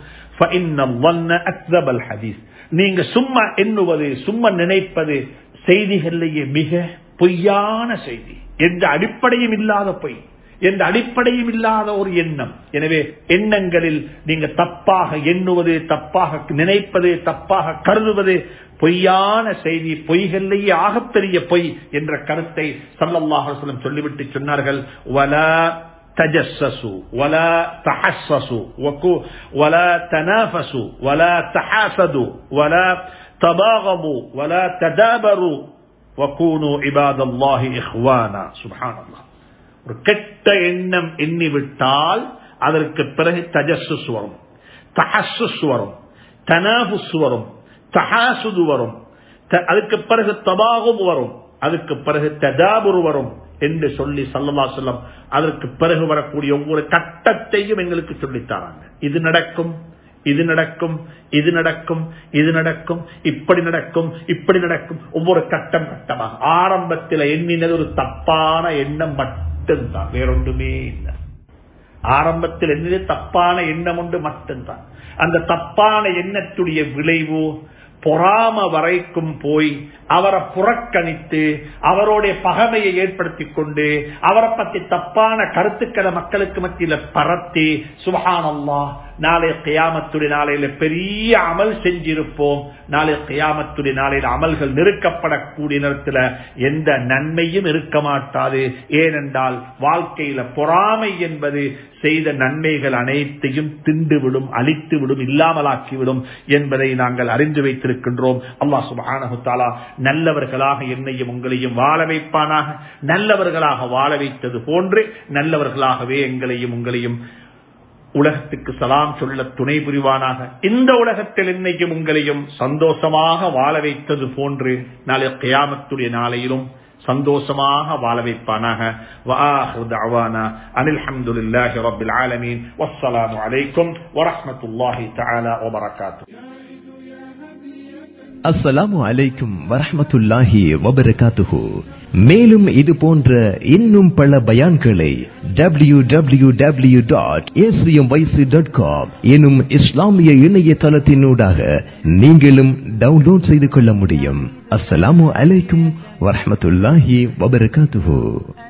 Speaker 1: நீங்க சும்மா எண்ணுவது, சும்மா நினைப்பது செய்திகளிலேயே மிக பொய்யான செய்தி, எந்த அடிப்படையும் இல்லாத பொய், எந்த அடிப்படையும் இல்லாத ஒரு எண்ணம். எனவே எண்ணங்களில் நீங்க தப்பாக எண்ணுவது, தப்பாக நினைப்பது, தப்பாக கருதுவது பொய்யான செய்தி, பொய்களிலேயே ஆகப்பெரிய பொய் என்ற கருத்தை ஸல்லல்லாஹு அலைஹி வஸல்லம் சொல்லிவிட்டு சொன்னார்கள், வலா تجسسوا ولا تحسسوا ولا تنافسوا ولا تحاسدوا ولا تباغضوا ولا تدابروا وكونوا عباد الله إخوانا. سبحان الله. ஒரு கெட்ட எண்ணம் எண்ணிவிட்டால் அதற்கு பிறகு தஜஸ்ஸுஸ் வரும், தஹஸ்ஸுஸ் வரும், தனாஃபுஸ் வரும், தஹாசுது வரும், அதுக்கு பிறகு தபாகுப் வரும், அதுக்கு பிறகு ததாபுர் வரும் என்று சொல்லி ஸல்லல்லாஹு அலைஹி வஸல்லம் அதற்கு பிறகு வரக்கூடிய ஒவ்வொரு கட்டத்தையும் எங்களுக்கு சொல்லித்தாராங்க. இது நடக்கும், இது நடக்கும், இது நடக்கும், இது நடக்கும், இப்படி நடக்கும், இப்படி நடக்கும், ஒவ்வொரு கட்டம் கட்டமாக. ஆரம்பத்தில் எண்ணினது ஒரு தப்பான எண்ணம் மட்டும்தான், வேறொன்றுமே இல்லை. ஆரம்பத்தில் என்னது தப்பான எண்ணம் உண்டு மட்டும்தான். அந்த தப்பான எண்ணத்துடைய விளைவு பொறாம வரைக்கும் போய் அவரை புறக்கணித்து அவருடைய பகைமையை ஏற்படுத்திக் கொண்டு அவரை பற்றி தப்பான கருத்துக்களை மக்களுக்கு மத்தியில் பரத்தி சுப்ஹானல்லாஹ் நாளை கியாமத்துடைய நாளையில பெரிய அமல் செஞ்சிருப்போம். நாளை கியாமத்துடைய நாளையில அமல்கள் நெருக்கப்படக்கூடிய நேரத்தில் எந்த நன்மையும் இருக்க மாட்டாது. ஏனென்றால் வாழ்க்கையில பொறாமை என்பது செய்த நன்மைகள் அனைத்தையும் திண்டுவிடும், அழித்துவிடும், இல்லாமலாக்கிவிடும் என்பதை நாங்கள் அறிந்து வைத்திருக்கின்றோம். அல்லாஹ் சுப்ஹானஹு தஆலா நல்லவர்களாக என்னையும் உங்களையும் வாழ வைப்பானாக. நல்லவர்களாக வாழ வைத்தது போன்று நல்லவர்களாகவே எங்களையும் உங்களையும் உலகத்துக்கு சலாம் சொல்ல துணை புரிவானாக. இந்த உலகத்தில் என்னையும் உங்களையும் சந்தோஷமாக வாழ வைத்தது போன்று நாளை கியாமத்துடைய நாளையிலும் சந்தோஷமாக வாழ வைப்பானாக. வஆஹிரு தஅவானா அனில் ஹம்துலில்லாஹி ரப்பில் ஆலமீன். வஸ்ஸலாமு அலைக்கும் வரஹ்மத்துல்லாஹி தஆலா வபரகாத்துஹு.
Speaker 2: அஸ்ஸலாமு அலைக்கும் வரஹ்மத்துல்லாஹி வபரகாத்துஹு. மேலும் இது போன்ற இன்னும் பல பயான்களை www.acmyc.com எனும் இஸ்லாமிய இணையதளத்தினூடாக நீங்களும் டவுன்லோட் செய்து கொள்ள முடியும். அஸ்ஸலாமு அலைக்கும் வரஹ்மத்துல்லாஹி வபரகாத்துஹு.